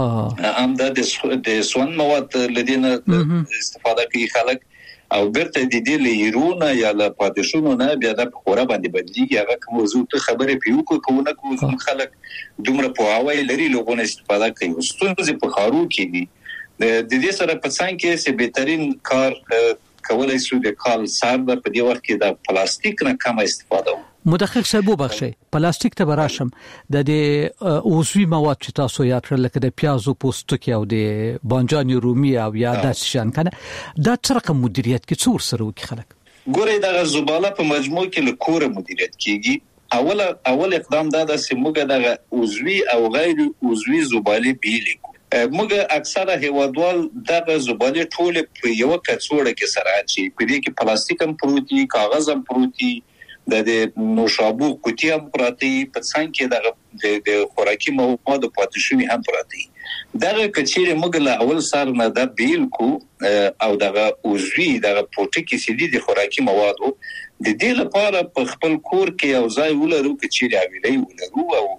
اه هم د د سون مواد لدينا استفاده کوي خلک او برته د دې لیرونه یا له پادشونو نه بیا د خورا باندې بدلیږي. هغه موضوع ته خبره پیو کو کوونه کو خلک دومره په هواي لري لوګونه استفاده کوي. ستونزې په خارو کې دي. د دې سره په څنګه کې چې بهترین کار کولای شو د کال سر په دې وخت کې د پلاستیک نه کم استفاده وکړو. مدقق صاحب وبخښئ پلاستیک ته براشم د دې عضوي مواد چې تاسو یاد کړل لکه د پیازو پوستکی او د بانجان رومي او یا د شان کنه دا څرخه مدیریت کې څور سره وکړي خلک ګوري د زباله په مجموع کې له کوره مدیریت کیږي. اول اول اقدام دا د سیموګه د عضوي او غیر عضوي زباله بیلې موږ اکثره هیوادوال دغه زباله ټول په یو کڅوړه کې سره اچي. په دې کې پلاستیک هم پروتي، کاغذ هم پروتي، د نوشابو کوټي هم پراتی، په څنګه کې د د خوراکي موادو پاتشونی هم پراتی. دغه کچېره موږ له اول سره نه د بیل کو او دغه عضوي دغه پروتیکي سي دي د خوراکي موادو د دې لپاره په خپل کور کې یو ځای ولرو کچېره ویلې ولرو او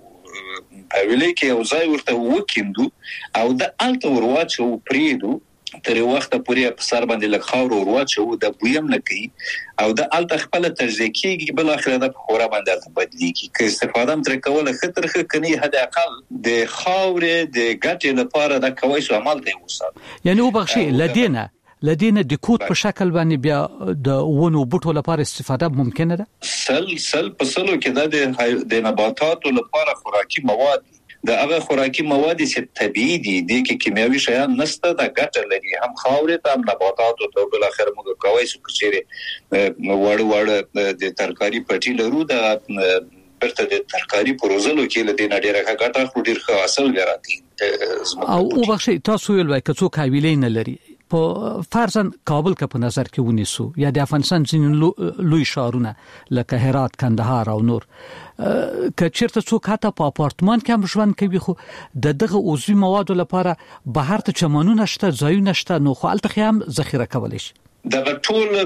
اویلې کې یو ځای ورته وکیندو او د الټ ورواچو پریدو تر وخت پورې په سر باندې لږ خاور ورواچو د بویم نه کوي او د الټ خپل تجزیه کیږي بل اخر د خورا باندې بدلیږي. که استفاده تر کوله خطر خ کني حد اقل د خاور د ګټې لپاره د کوي سو عمل دی وسه یعنی وبخشي لدينا لدينا د کوټ په شکل باندې بیا د ونو بوټو لپاره استفاده ممکنه ده. سل سل په سلو کې د نباتاتو لپاره خوراکي مواد د هغه خوراکي مواد چې طبيعي دي د کیمیاوي شیان نسته د ګټه لري هم خاورې ته هم نباتاتو ته بل اخر موږ کوي چې کچېره وړ وړ د ترکاری پټي لرو د برته د ترکاری پروزلو کې لدې نډیره ګټه خو ډیر ښه اصل ګراتي. او وبخښئ تاسو ویل وای کڅو حویلې نه لري په فرضاً کابل کې په نظر کې ونیسو یا د افغانستان ځینې لوی شهرونه لکه هرات، کندهار او نور کچېرته څوک حتی په اپارتمان کې هم ژوند کوي خو د دغه عضوي موادو لپاره بهر ته چمنونه شته، ځایونه شته، نو خو الته هم ذخیره کولی شي. د ټول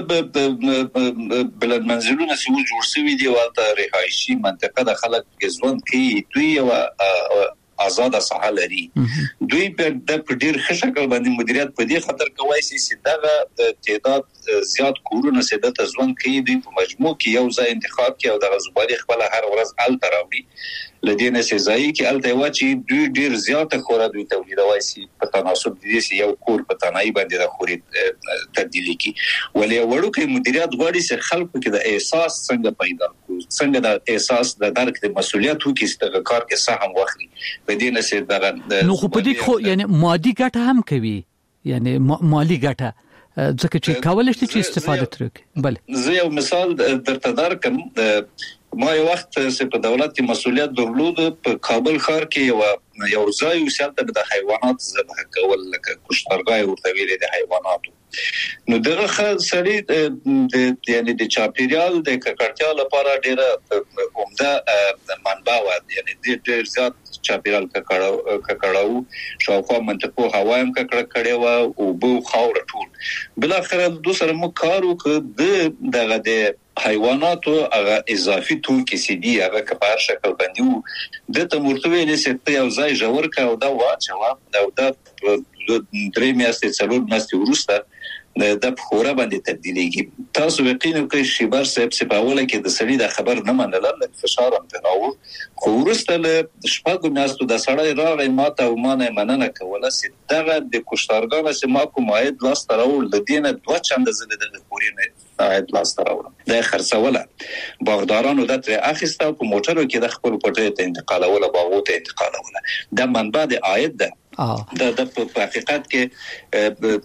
بلد منزلونه چې جوړ شوي دي ولته رهایشي منطقه د خلک ژوند کوي دوی او آزاد ساحه لري. دوی په د ډیر ښه شکل باندې مدیریت په دې خاطر کوي چې دغه تعداد زیات کورونه سده ته ځوان کوي دوی په مجموع کې یو ځای انتخاب کوي او د زبالې خپل هر ورځ ال تراوړي لدينا سي ځای کې ال ته واچي دوی ډیر زیات خورا دوی تولیدوي سي په تناسب دي سي یو کور په تنای باندې د خوري تبدیلی کی ولې وړو کې مدیریت غواړي چې خلکو کې د احساس څنګه پیدا کو څنګه د احساس د درک د مسولیت وکړي چې کار کې سهم واخلي په دې نه چې دا نو خو په دې خو یعنی مادي ګټه هم کوي یعنی مالی ګټه ځکه چې کولای شي چې استفاده ترې بله زه یو مثال درته درکم ما یو وخت چې په دولت کې مسولیت درلود په کابل ښار کې یو یو ځای وسالته د حیوانات ذبح کول لکه کشتارګاه ورته ویل د حیواناتو نو دغه سړي د یعنی د چاپیریال د ککړتیا لپاره ډیره عمده منبع و یعنی ډیر زیات چاپیریال ککړاو ککړاو شاوخوا منطقو هوا هم ککړه کړي و او بو خاور ټول بل اخر د سره مو کار وکړ دغه د حیواناتو هغه اضافي توکي سي دي هغه کپار شکل باندې د تمورتوي لسته یو ځای جوړ کا او دا واچوا دا د درې میاشتې څلور میاشتې وروسته د خورا باندې تبدیلیږي تاسو یقینا کې شیبر صاحب سپاوله کې د سړي د خبر نه منل لکه فشار هم تناو خو ورسته له شپږو میاشتو د سړی راغی ماته او مانه مننه کوله چې دغه د کوشتارګانو چې ما کوم عاید لاس تراول د دینه دوه چنده زله د خورینه عاید لاس تراول د خرڅوله باغدارانو د تر اخیسته په موټرو کې د خپل پټه ته انتقالوله باغو ته انتقالوله د منبع د عاید ده دا د په حقیقت کې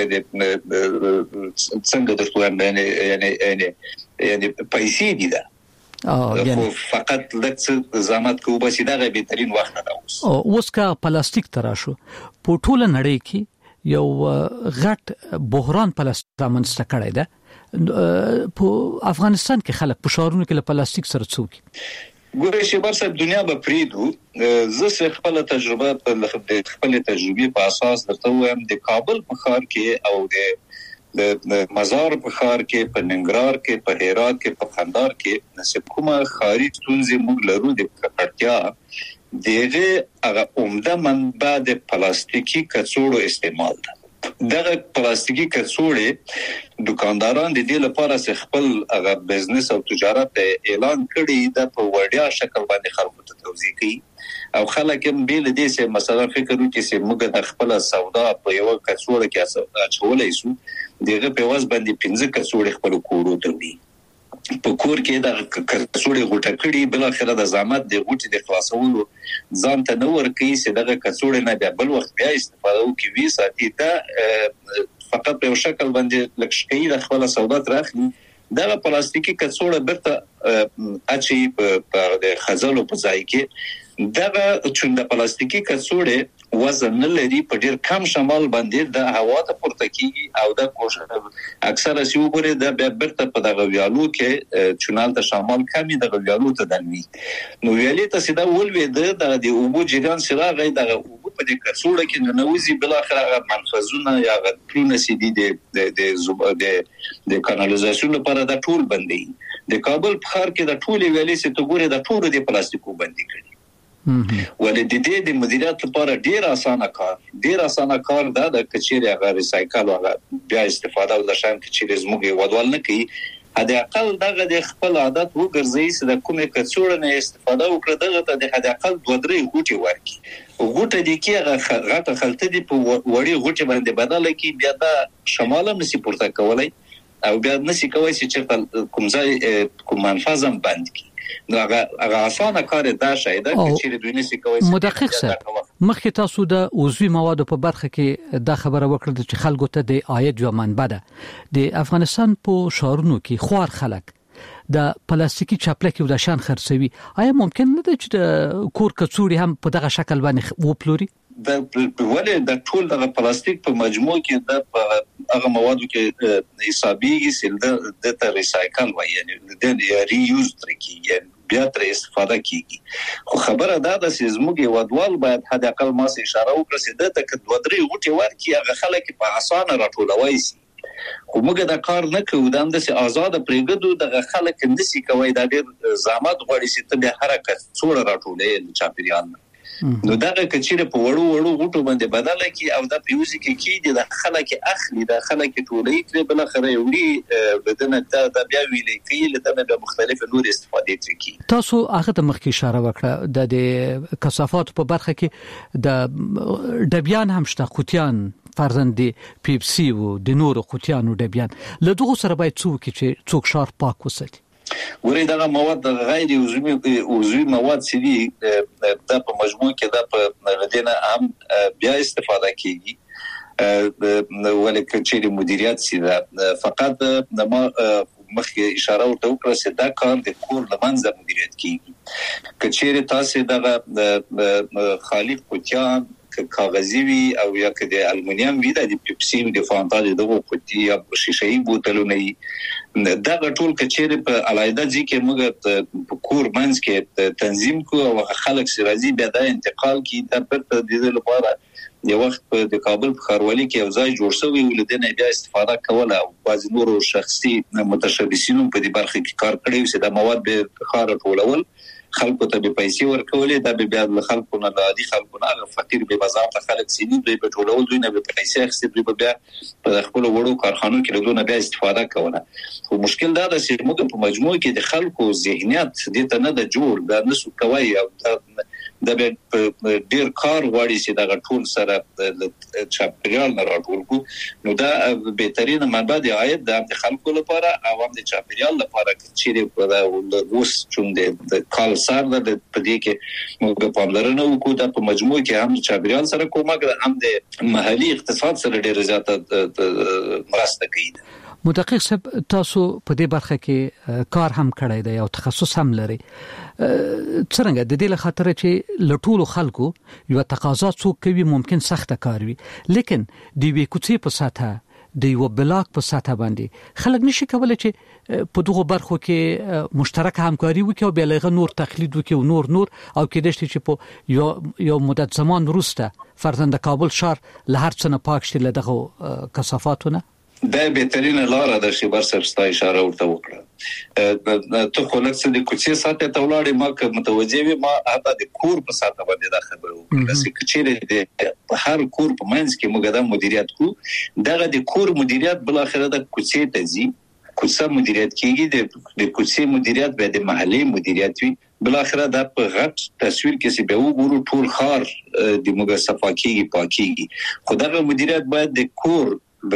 څنګه د ټول یعنی یعنی یعنی پیسې دي دا یعنی فقط لکه زحمت کو بس دا غي بهترین وخت دا اوس اوس کا پلاستیک تراشو په ټول نړۍ کې یو غټ بحران پلاستیک رامنځته کړی ده په افغانستان کې خلک په شهرونو کې له پلاستیک سره څوک ګورې چې برسه دنیا به پریدو زه سه خپل تجربه په خپل تجربه په اساس درته وایم د کابل په ښار کې او د مزار په ښار کې په ننګرهار کې په هرات کې په قندهار کې نسب کومه خاري ستونزې موږ لرو د ککړتیا دغه هغه عمده منبع د پلاستیکي کڅوړو استعمال ده دغه پلاستیکي کڅوړې دکانداران د دې لپاره چې خپل هغه بزنس او تجارت اعلان کړي د په وړیا شکل باندې خلکو ته توضیح کوي او خلک هم بیل دې چې مثلا فکر وکړي چې موږ د خپل سودا په یو کڅوړه کې اچولای شو دغه په واس باندې پنځه کڅوړې خپل کورو ته وي په کور کې د کڅوړې غوټه کړي بل اخر د زحمت د غوټې د خلاصولو ځان ته نور کوي چې دغه کڅوړې نه بیا بل وخت بیا استفاده وکړي وی ساتي دا فقط په شکل باندې لکشکې د خپل سودا ترخي دغه پلاستیکي کڅوړه برته اچي په د خزلو په ځای کې دغه چونده پلاستیکي کڅوړې وزن لري په ډیر کم شمال باندې د هوا ته پورته کیږي او د کوشش اکثره سی وګوره د برته په دغه ویالو کې چونال ته شمال کمی دغه ویالو ته دلوي نو ویالې ته سیده ولوي د د اوبو جریان سره غي دغه اوبو په دې کڅوړه کې ننوزي بل اخر هغه منفذونه یا غټونه سي دي د د د د کانالیزاسیون لپاره د ټول بندي د کابل په ښار کې د ټول ویالې سي ته ګوره د ټول د پلاستیکو بندي کړي ولې د دې د مدیریت لپاره ډیر اسانه کار ډیر اسانه کار دا د کچېری هغه ریسایکل او بیا استفاده ول شان کچېری زموږ ودوال نه کوي هدا اقل دغه د خپل عادت وګرځي چې د کومه کڅوړه نه استفاده وکړه دغه ته د هدا اقل دوه درې غوټي ورکي غوټه دي کې غټه خلته دي په وړي غوټي باندې بدل کی بیا د شمال نسی پورته کولای او بیا نسی کوي چې چرته کوم ځای کوم منفذم بند کی نو هغه هغه اسانه کار دا شاید چې دوی نسی کوي مدقق سره مخکې تاسو د عضوي موادو په برخه کې دا خبره وکړه چې خلکو ته د عاید یو منبع ده د افغانستان په شهرونو کې خوار خلک د پلاستیکي چاپلکي او د شان خرڅوي آیا ممکن نه ده چې د کور کڅوړي هم په دغه شکل باندې وپلوري د ولې د ټول د پلاستیک په مجموع کې د هغه موادو کې حسابيږي چې د د ریسایکل وایي یعنی د ری یوز ترکیږي بیا تر استفاده کیږي خو خبره دا ده چې زموږ ودوال باید حد اقل ما سه اشاره وکړي چې د تک دوه درې غوټي ورکی هغه خلک په اسانه راټولوي سي خو موږ دا کار نه کوو دا د سي آزاد پرېګدو د خلک نسی کوي دا ډېر زحمت غواړي چې ته به حرکت څوړه راټولې چاپیریال نو دا کچېره په وړو وړو غوټو باندې بدل کی او دا پیوزي کې کی د خلک اخلي د خلک ټولې تر بل خره وړي بدنه د بیا ویلې کی له د مختلفو نور استفادې کوي تاسو هغه د مخکې اشاره وکړه د کثافات په برخه کې د ډبیان هم شته قوتیان فرزند پیپسي او د نورو قوتیانو ډبیان له دغه سره باید څوک چې څوک شار پاک وساتي ورې دا مواد غیر عضوي عضوي مواد چې دي د په مجموع کې د په لدينا هم بیا استفاده کیږي ولکه چې مدیریت سي دا فقط ما مخکې اشاره ورته وکړه چې دا کار د کور لمنځه مدیریت کیږي کچېره تاسو دغه خالق کوچان کاغذي وي او یا کې د المونیم وي د پیپسي د فانتا دغه قوتي یا شیشې بوتلونه دا ټول کچېره په علایده ځکه موږ په کور منځ کې تنظیم کو او خلک سرازي بیا د انتقال کی د پرته د لپاره یو وخت د کابل په خاروالي کې یو ځای جوړ شوی ولدنه بیا استفاده کوله او بعض نورو شخصي متشبثینو په دې برخه کې کار کړی چې د مواد به خار ټولول خلکو ته به پیسې ورکولې دا به بیا د خلکو نه عادي خلکو نه فقیر به بازار ته خلک سینې دوی په ټولول دوی نه به پیسې اخستې دوی به بیا په خپل وړو کارخانو کې له دوی نه بیا استفاده کوله خو مشکل دا ده چې موږ په مجموع کې د خلکو ذهنیت دې ته نه د جوړ دا نسو کوي او د ډیر کار غواړي چې دا ټول سره چاپیریال نه راټولو نو دا بهترین منبع دی عاید د خلکو لپاره او هم د چاپیریال لپاره چې د اوس چون د کال سره د پدې کې موږ په پاملرنه وکړو د په مجموع کې هم چاپیریال سره کومک هم د محلي اقتصاد سره ډیر زیاته مرسته کوي مدقق صاحب تاسو په دې برخه کې کار هم کړی دی او تخصص هم لري څنګه د دې لخاطر چې لټول خلکو یو تقاضا څوک کوي ممکن سخت کار وي لیکن د وی کوڅې په ساته د یو بلاک په ساته باندې خلک نشي کولای چې په دغه برخو کې مشترک همکاري وکړي او بلغه نور تقلید وکړي او نور نور او کې دشت چې په یو یو مدت زمان وروسته فرضاً د کابل ښار له هر څه نه پاک شي له دغه کثافاتونه دا بهترینه لار ده چې برسر ستا اشاره ورته وکړه ته خو لکه د کوڅې ساته ته ولاړې ما که متوجه وي ما حتی د کور په ساته باندې دا خبره وکړه چې کچېره د هر کور په منځ کې موږ دا مدیریت کو دغه د کور مدیریت بل اخره د کوڅې ته ځي کوڅه مدیریت کیږي د کوڅې مدیریت به د محلي مدیریت وي بل اخره د په غټ تصویر کې چې به وګورو ټول خار د موږ صفاکیږي پاکيږي خدای مدیریت باید د کور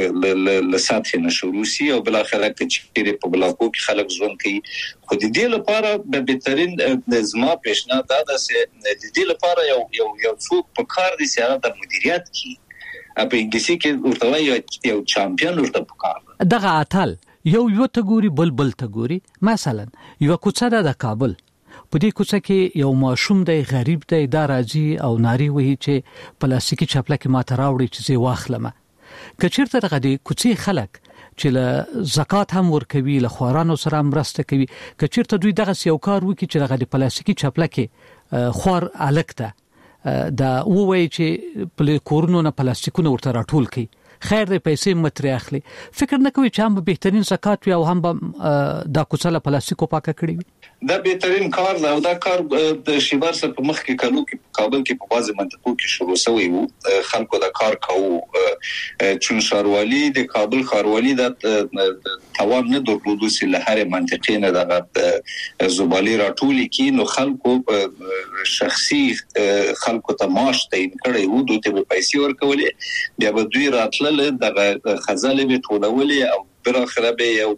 له سطح نشورو سي او بل اخره چې په بلاکو کې خلک ژوند کوي خو د دې لپاره به بهترین زما پیشنهاد دا ده چې د دې لپاره یو یو یو څوک په کار دي چې هغه د مدیریت کې په انګلیسي کې ورته یو چامپیون ورته په کار دغه اتل یو یو ته ګوري بلبل ته ګوري مثلا یو کوڅه د کابل په دې کوڅه کې یو ماشوم دی غریب دی دا راځي او ناری وایي چې پلاستیکي چپلکه ماته راوړي چې زه واخلمه کچیرته دغه د کوڅې خلک چې له زکات هم ورکوي له خوارانو سره مرسته کوي کچیرته دوی دغه یو کار وکړي چې دغه د پلاستیکي چپلکه خوار الکته دا وایي چې په کورونو نه پلاستیکونه ورته راټول کړي خیر دې پیسې متري اخلي فکر نه کوي چې هم بهترین زکات وي او هم دا کوڅه له پلاستیکو پاکه کړي وي دا بهترین کار دی او دا کار د شیبر سره په مخ کې کلو کې کابل کې په بازي منطقو کې شروع شوی وو خلکو دا کار کوو چون شاروالي د کابل خاروالي د توان نه درلودو چې له هر منطقې نه د زبالي راټولي کې نو خلکو شخصي خلکو ته معاش تعین کړي وو دوی ته پیسې ورکولې بیا به دوی راتل دغه خزاله به ټولولې او بل اخره به یو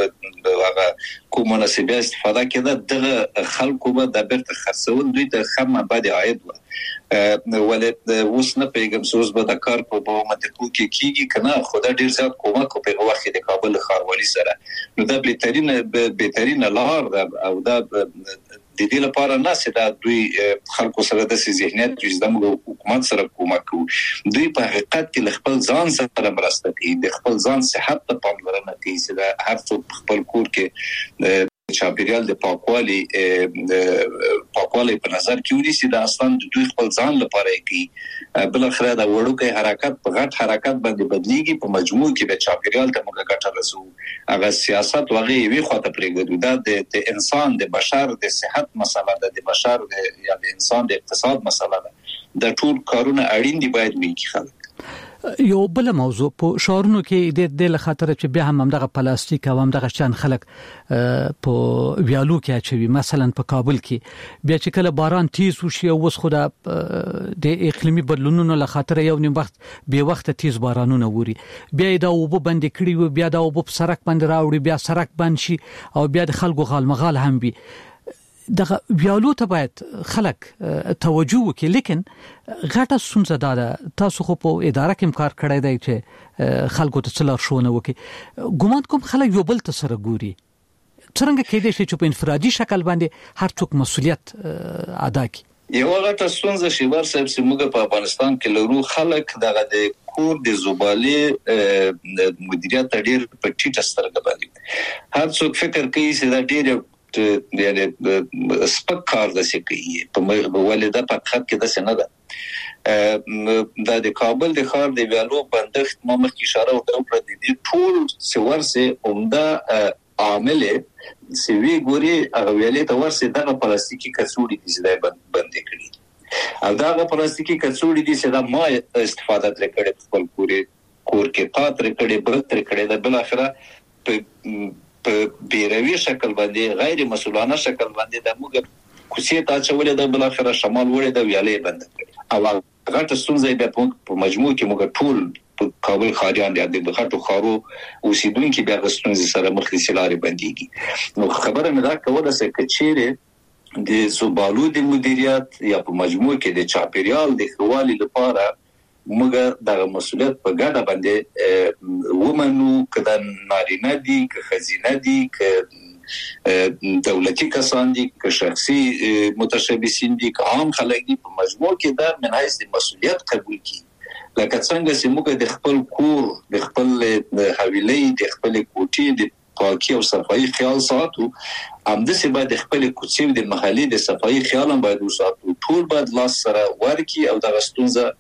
هغه کومه نسبه استفاده کړه دغه خلکو به د برته خرڅول دوی ته خمه بعد عاید و ولې اوس نه پیغام سوز به د کار په منطقو کې کیږي کنه خدای ډیر زیات کومک په وخت د کابل خاروالي سره نو دا بهترین بهترین لار او دا د دې لپاره نه چې دا دوی خلکو سره د ذهنیت چې د حکومت سره کومک کوي دوی په حقیقت کې خپل ځان سره مرسته کوي د خپل ځان صحت ته پاملرنه کوي چې دا هر څوک خپل کور کې چاپیریال د پاکوالي پاکوالي په نظر کې ونیسي دا اصلا د دوی خپل ځان لپاره کوي بل اخره دا وړوکی حرکت په غټ حرکت باندې بدلیږي په مجموع کې د چاپیریال ته موږ ګټه رسو هغه سیاست وغه وی خواته پرېږدو دا د انسان د بشر د صحت مسله ده د بشر یا د انسان د اقتصاد مسله ده د ټول کارونه اړین دي باید وي خلک یو بل موضوع په شهرونو کې د د خاطر چې بیا هم دغه پلاستیک او هم دغه شان خلک په ویالو کې اچوي. مثلا په کابل کې بیا چې کله باران تیز وشي او وس خو د اقلیمي بدلونونو له خاطر یو نیم وخت به وخت تیز بارانونه ووري بیا دا وب بند کړي و بیا دا وب سرک باندې راوړي بیا سرک بند شي او بیا د خلکو غالمغال هم وي. دغه ویالو ته باید خلک توجه وکړي. لیکن غټه ستونزه ده تاسو خو په اداره کې کار کړی دی چې خلکو ته څلور شونه وکړي. ګومان کوم خلک یو بل ته سره ګوري څنګه کېدای شي چې په انفرادي شکل باندې هر څوک مسولیت ادا کړي. یو غټه ستونزه شي ورسره چې موږ په افغانستان کې لرو خلک دغه د کور د زبالې مدیریت ډیر په ټیټه سترګه باندې هر څوک فکر کوي چې دا ډیر یعنی سپک کار د سکی په ولدا په خط کې د سنده د د کابل د خار د ویالو بندښت ما مخکې اشاره وکړه د دې ټول سورسه عمده عامل سوي ګوري هغه ویلې ته ورسه دغه پلاستیکي کڅوړي دي چې بند کړي او دغه پلاستیکي کڅوړي دي چې دا ما استفاده کړې خپل کوري کور کې پاتره کړي برتر کړي د بل اخره په په بیروي شکل باندې غیر مسؤلانه شکل باندې د موږ کوڅې ته چولې د بل اخره شمال وړې د ویالې بند کړي او غټه ستونزه به په مجموع کې موږ ټول په کابل خاریان د غټو خارو اوسیدونکو بیا غستونځ سره مخ لسلاري باندې نو خبره مې دا کوله چې کچېره د زبالو د مدیریت یا په مجموع کې د چاپیریال د خوالي لپاره موږ دغه مسؤلیت په ګډه باندې ومنو کله نارینه دي که خزینه دي که دولتي کسان دي که شخصي متشبثین دي که عام خلک دي په مجموع کې دا من حیث مسؤلیت قبول کړي لکه څنګه چې موږ د خپل کور د خپل حویلې د خپل کوټې د پاکي او صفایي خیال ساتو هم د څه باید خپل کوڅې د محلي د صفایي خیال هم باید وساتو ټول باید لاس سره ورکی او د غستونزه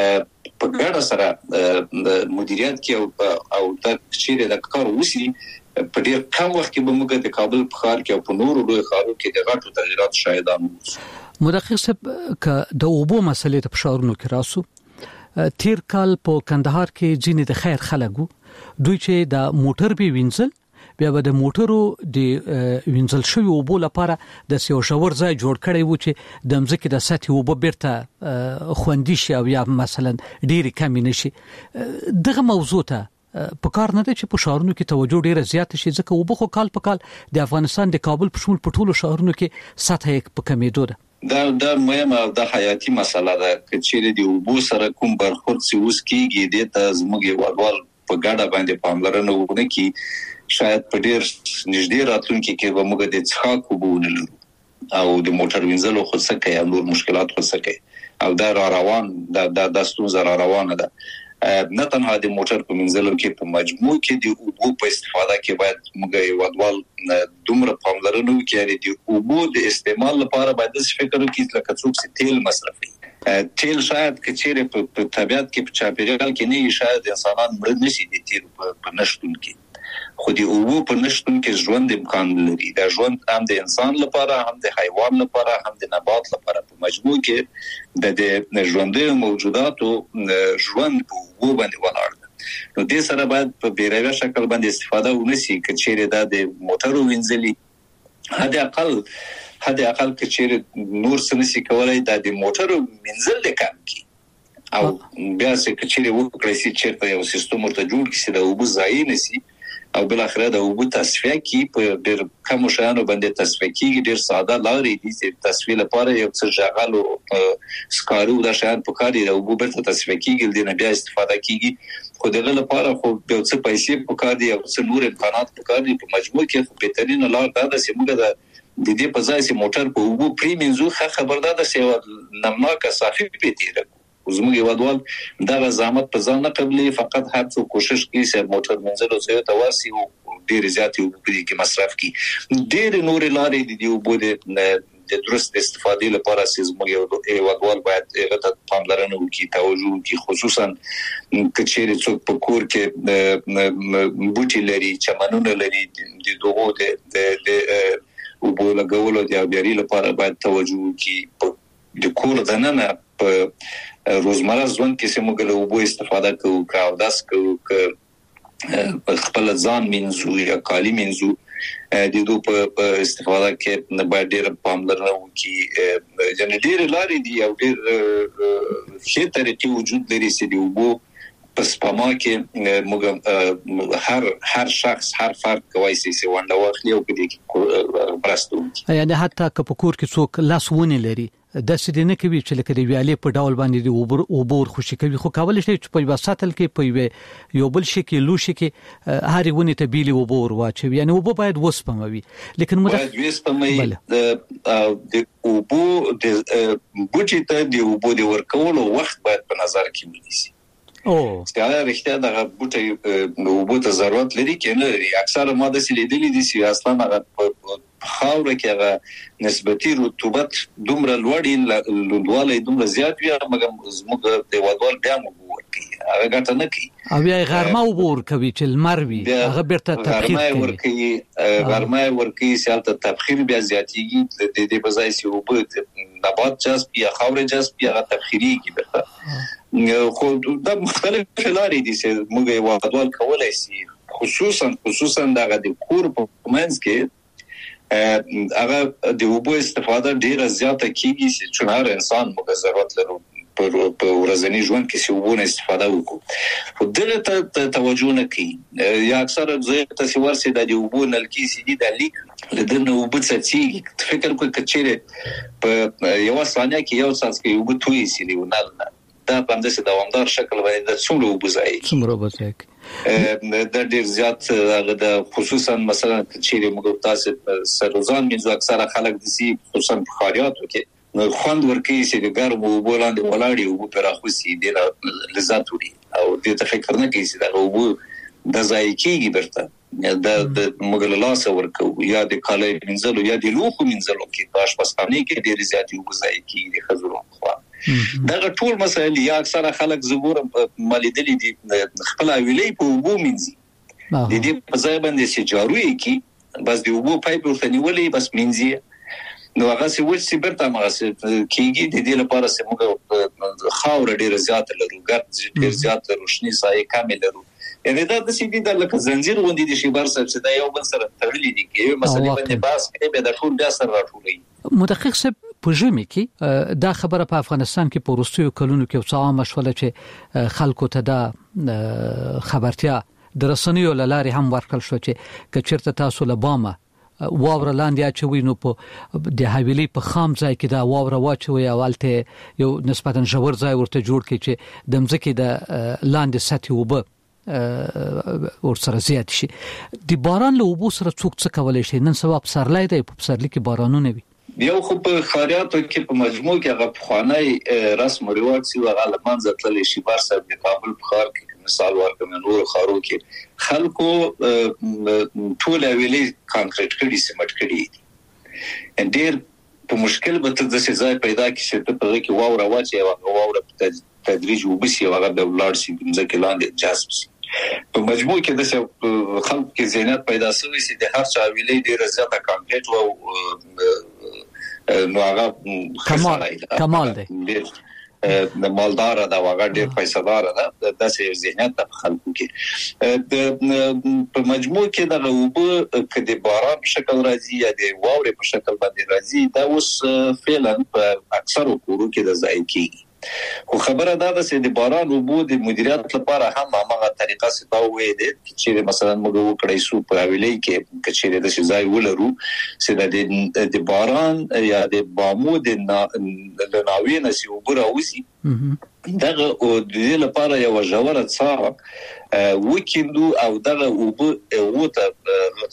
په ګډه سره مدیریت کې او او د چیرې د کار وسی په ډیر کم وخت کې به موږ د کابل په ښار کې او په نورو لوی ښارونو کې د غټو تغیرات شاهدان وو. مدقق صاحب ک د اوبو مسلې ته په شاورونو کې راسو تیر کال په کندهار کې ځینې د خیر خلکو دوی چې د موټر به وینځل بیا به د موټرو د وینځل شوی اوبو لپاره د سیو شاور ځای جوړ کړی و چې د مځکې د سطح اوبو بیرته خوندي شي او یا مثلا ډېری کم نشي. دغه موضوع ته په کار نه دی چې په شهرونو کې توجه ډیره زیاته شي ځکه اوبو خو کال په کال د افغانستان د کابل په شمول په ټولو شهرونو کې سطح یې په کمیدو ده. دا دا مهمه او د حیاتي مسله ده چې د اوبو سره کوم برخورد سی اوس کېږي د ته زموږ وړوال په ګډه باندې پاملرنه وکړي کې شاید په ډیر نږدې راتلونکي کې به موږ د څښاک اوبو ونلرو او د موټر وینځلو خو څه کوي نور مشکلات خو څه کوي او دا را روان دا د دستور زرا روانه ده نه تنها د موټر په وینځلو کې په مجموع کې د اوبو په استفاده کې باید موږ ودوال دومره پاملرنه وکړي د اوبو د استعمال لپاره باید فکر وکړي لکه څوک چې تیل مصرفي تیل شاید کچېره په طبيعت کې په چاپیریال کې نه شاید انسانان مړ نشي د تیل په نشټون کې خو د اوبو په نشټون کې ژوند امکان لري دا ژوند هم د انسان لپاره هم د حیوان لپاره هم د نبات لپاره په مجموع کې د د ژوندۍ موجوداتو ژوند په اوبو باندې ولاړ دی نو د سره باید په بیروي شکل باندې استفاده ونشي کچېره دا د موټرو وینځلي هدا اقل هدا اقل کچېره نور سنسي کولای دا د موټرو وینځل کم کی او بیا چې کچېره وکړي چې چیرته یو سیستم ورته جوړ کړي چې د اوبو ځای نشي او بل اخره د اوبو تصفیه کی په ډېر کم شانو باندې تصفیه کیږي ډېر ساده لارې دي چې تصفیه لپاره یو څه ژغالو سکارو د شان په کار دی د اوبو په تصفیه کیږي د بیا استفاده کیږي خو دغه لپاره خو یو څه پیسې په کار دي او څه نور امکانات په کار دي په مجموع کې خو بهترین لار دا ده چې موږ د د دې په ځای چې موټر په اوبو پریمینځو خبردار ده چې نمناکه صافي پیټیره زموږ یوادوال دا زحمت په ځان نه قبلي فقط هر څو کوشش کوي چې موټر منځلو ځای ته واسي او ډیر زیات یو په دې کې مصرف کوي ډیر نور لارې دي یو بده د درست استفادې لپاره چې زموږ یوادوال باید هغه ته پاملرنه وکړي توجه وکړي خصوصا کچېره څوک په کور کې بوټي لري چمنونه لري د دوغو د د او بوله غولو د بیاري لپاره باید توجه وکړي د کور دننه په روزمره ژوند کې سمو له اوبو استفاده کوو او داس کوو ک خپل ځان منځو یا کالی منځو د دوی په استفاده کې نه باید ډېر پاملرنه وکړي جن ډېر لارې دي او ډېر ښه طریقې وجود لري چې د اوبو پس پما کې موږ هر هر شخص هر فرد کوي چې ونده واخلي او کې برستو یعنی حتی که په کور کې څوک لاسونه لري د سې نه کوي چې لکه دی ویالې په ډول باندې دی اوبر اوبر خوشي کوي خو کول شي چې په وساتل کې په یو بل شي کې لو شي کې هر ونی ته بیلی اوبر واچي یعنی اوبو باید وسپموي لیکن موږ باید وسپموي د اوبو د بوجي ته د اوبو د ورکولو وخت باید په نظر کې ونیسي او ستاره رښتیا دغه بوټي نو بوته ضرورت لري کنه لري اکثره ماده سې لیدلې دي چې اصلا هغه خاوره کې هغه نسبتي رطوبت دومره لوړی لوړوالی دومره زیات وي مګر زموږ د وادوال بیا مو ورکی هغه ګټه نه کوي او بیا غرمه وبور کوي چې المر وي هغه بیرته تبخیر کوي ورکی غرمه ورکی سالته تبخیر بیا زیاتیږي د دې په ځای چې وبد نبات جذب یا خاوره جذب یا تبخیری کی بیرته خو د مختلف لارې دي چې موږ وادوال کولای شي خصوصا خصوصا دغه د کور په منځ کې هغه د اوبو استفاده ډیره زیاته کیږي چې هر انسان موږ ضرورت لرو په ورځنی ژوند کې چې اوبو استفاده وکړو خو دغه ته توجه نه کوي یا اکثره زه تاسو ورسې د اوبو نلکی سي دي د لیک لدنه اوبو څخه فکر کوي چې په یو ثانیه کې یو څاڅ کې اوبو توي سي دی ونل دا په اندازه دوامدار شکل باندې د څومره وبځای څومره وبځای د ډیر زیات هغه د خصوصا مثلا چې موږ تاسو سروزان منځو اکثره خلک د سي خصوصا بخاریاتو کې نو خوند ورکوي چې د ګرم اوبو لاندې ولاړی او پر اخوسي ډیر لذت وړي او د تفکر نه کوي چې دا اوبو د ځای کېږي برته د د موږ له لاسه ورکو یا د کالای منځلو یا د لوخو منځلو کې پاش پستانه کې ډیر زیات اوبو ځای کېږي د خزرو خو دا ټول مسایل یا اکثره خلک زګور مالیدلی دي خپل ویلې په وګو منځي د دې په ځای باندې چې جاروي کی بس دی وګو پایپ ورته نیولې بس منځي نو هغه څه وڅ برته هغه کیږي د دې لپاره چې موږ خاور ډیر زیات لرو ګرد ډیر زیات روشنی سایه کامل لرو یعنی دا د سې د لکه زنجیر غوندي د شي بار صاحب چې دا یو بل سره تړلې دي کې مسلې باندې باس کې به د ټول بیا سره راټولې مدقق صاحب په ژمي کې دا خبره په افغانستان کې په وروستیو کلونو کې څه عامه شوله چې خلکو ته دا خبرتیا د رسنیو لارې هم ورکړل شو چې کچرته تاسو له بامه واوره لاندې اچوي نو په د حویلې په خام ځای کې دا واوره واچوي اولته یو نسبتا ژور ځای ورته جوړ کړي چې د مځکې د لاندې سطح وبه ور سره زیات شي د باران له وبو سره څوک څه کولای شي نن سبا په سرلای دی په سرلي کې بارانونه وي یو خو په خاریاتو کې په مجموع کې هغه پخوانی رسم او رواج سی هغه لمنځه تللی شي بار صاحب د کابل په ښار کې مثال ورکوم نور خارو کې خلکو ټول ویلې کانکریټ کړي سیمټ کړي ډېر په مشکل به ته د ځای پیدا کې چې ته په کې واوره واچي او واوره په تدریج وبسي هغه د ولار سي د ځکه لاندې جذب سي په مجموع کې د خلکو کې ذهنیت پیدا شوی چې د هر چا ویلې ډېر زیاته کانکریټ او نو هغه کمال کمال دی د مالدار دا هغه ډېر پیسادار ده د داسې ذهنیت په خلکو کې د په مجموع کې د غوبه کدي باران په شکل راځي یا د واورې په شکل باندې راځي دا اوس فعلا په اکثرو کورو کې د ځای کېږي خو خبره دا ده چې د باران وبو د مدیریت لپاره هم هغه طریقه ستو وې ده چې مثلا موږ وکړای سو په ویلې کې کچېره د ځای ولرو چې د باران یا د بامو د ناوې نسی وبره وسی دغه او د دې لپاره یو ژوره څا وکیندو او دغه وبو وته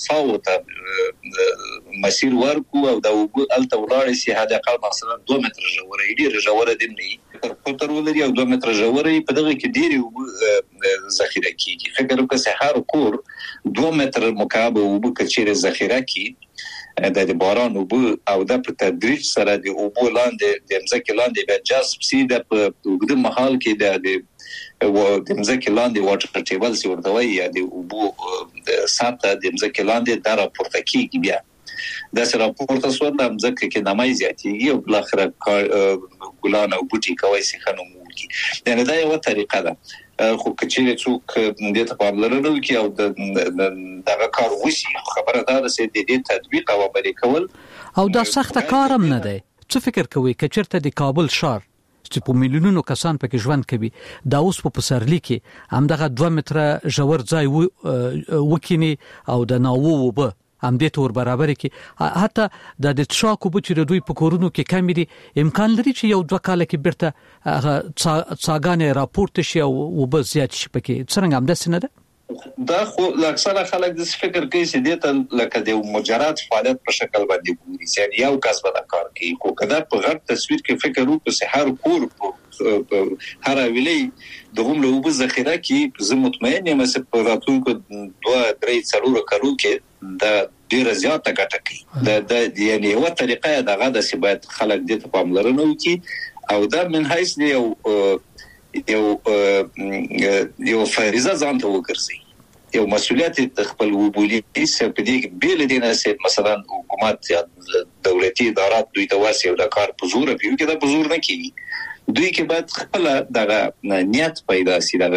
څاوته مسیر ورکو او د وبو الته ولاړ سي هدا قال مثلا دوه متر ژوره ډیره ژوره دي نه تر ولري او دوه متر ژوره په دغه کې ډیره ذخیره کیږي فکر وکړه سحر کور دوه متر مکعب وبو کچېره ذخیره کی د باران وبو او د په تدریج سره د وبو لاندې د مځکې لاندې به جذب سي د په وګړي محل کې د و د مځکې لاندې واټر ټیبل سي ورته وایي د وبو ساته د مځکې لاندې د راپورته کیږي بیا دا سره راپورته شو د ځکه کې نمای زیاتېږي او بل اخر ګلان او بوټي کوي سي خنو مولکی یعنی دا یو طریقه ده خو کچېره څوک د ته پاملرنه وکي او دغه کار وشي خبره دا ده چې د دې تطبیق او عملي کول او دا سخت کارم نه دی. څه فکر کوي کچرته د کابل ښار چې په میلیونونو کسان پکې ژوند کوي دا اوس په پسرلی کې همدغه دوه متره ژور ځای وکینی او د ناوو وب هم دې تور برابر کې حتی د د تشاکو بچ د دوی په کورونو کې کمی دي امکان لري چې یو دوه کال کې برته هغه څاګانې راپورته شي او وب زیات شي پکې څنګه هم داسې نه ده. دا خو اکثره خلک د فکر کوي چې د ته لکه د مجرد فعالیت په شکل باندې ګوري چې یو کس به دا کار کوي خو کدا په غټ تصویر کې فکر وکړو چې هر کور هر ویلې د هم له وب ذخیره کې زه مطمئن یم چې په راتلونکو دوه درې څلور کارو کې دا ډیره زیاته ګټه کوي د یعنی یو طریقه دغه د سی باید خلک د ته پاملرنه وکړي او دا من حیث یو یو یو فریضه ځان ته وګرځي یو مسؤلیت د خپل وبولي چې په دې بیل دینه چې مثلا حکومت یا دولتي ادارات دوی ته واسي او د کار په زور پیو کې دا په زور نه کوي دوی کې باید خپل دغه نیت پیدا سي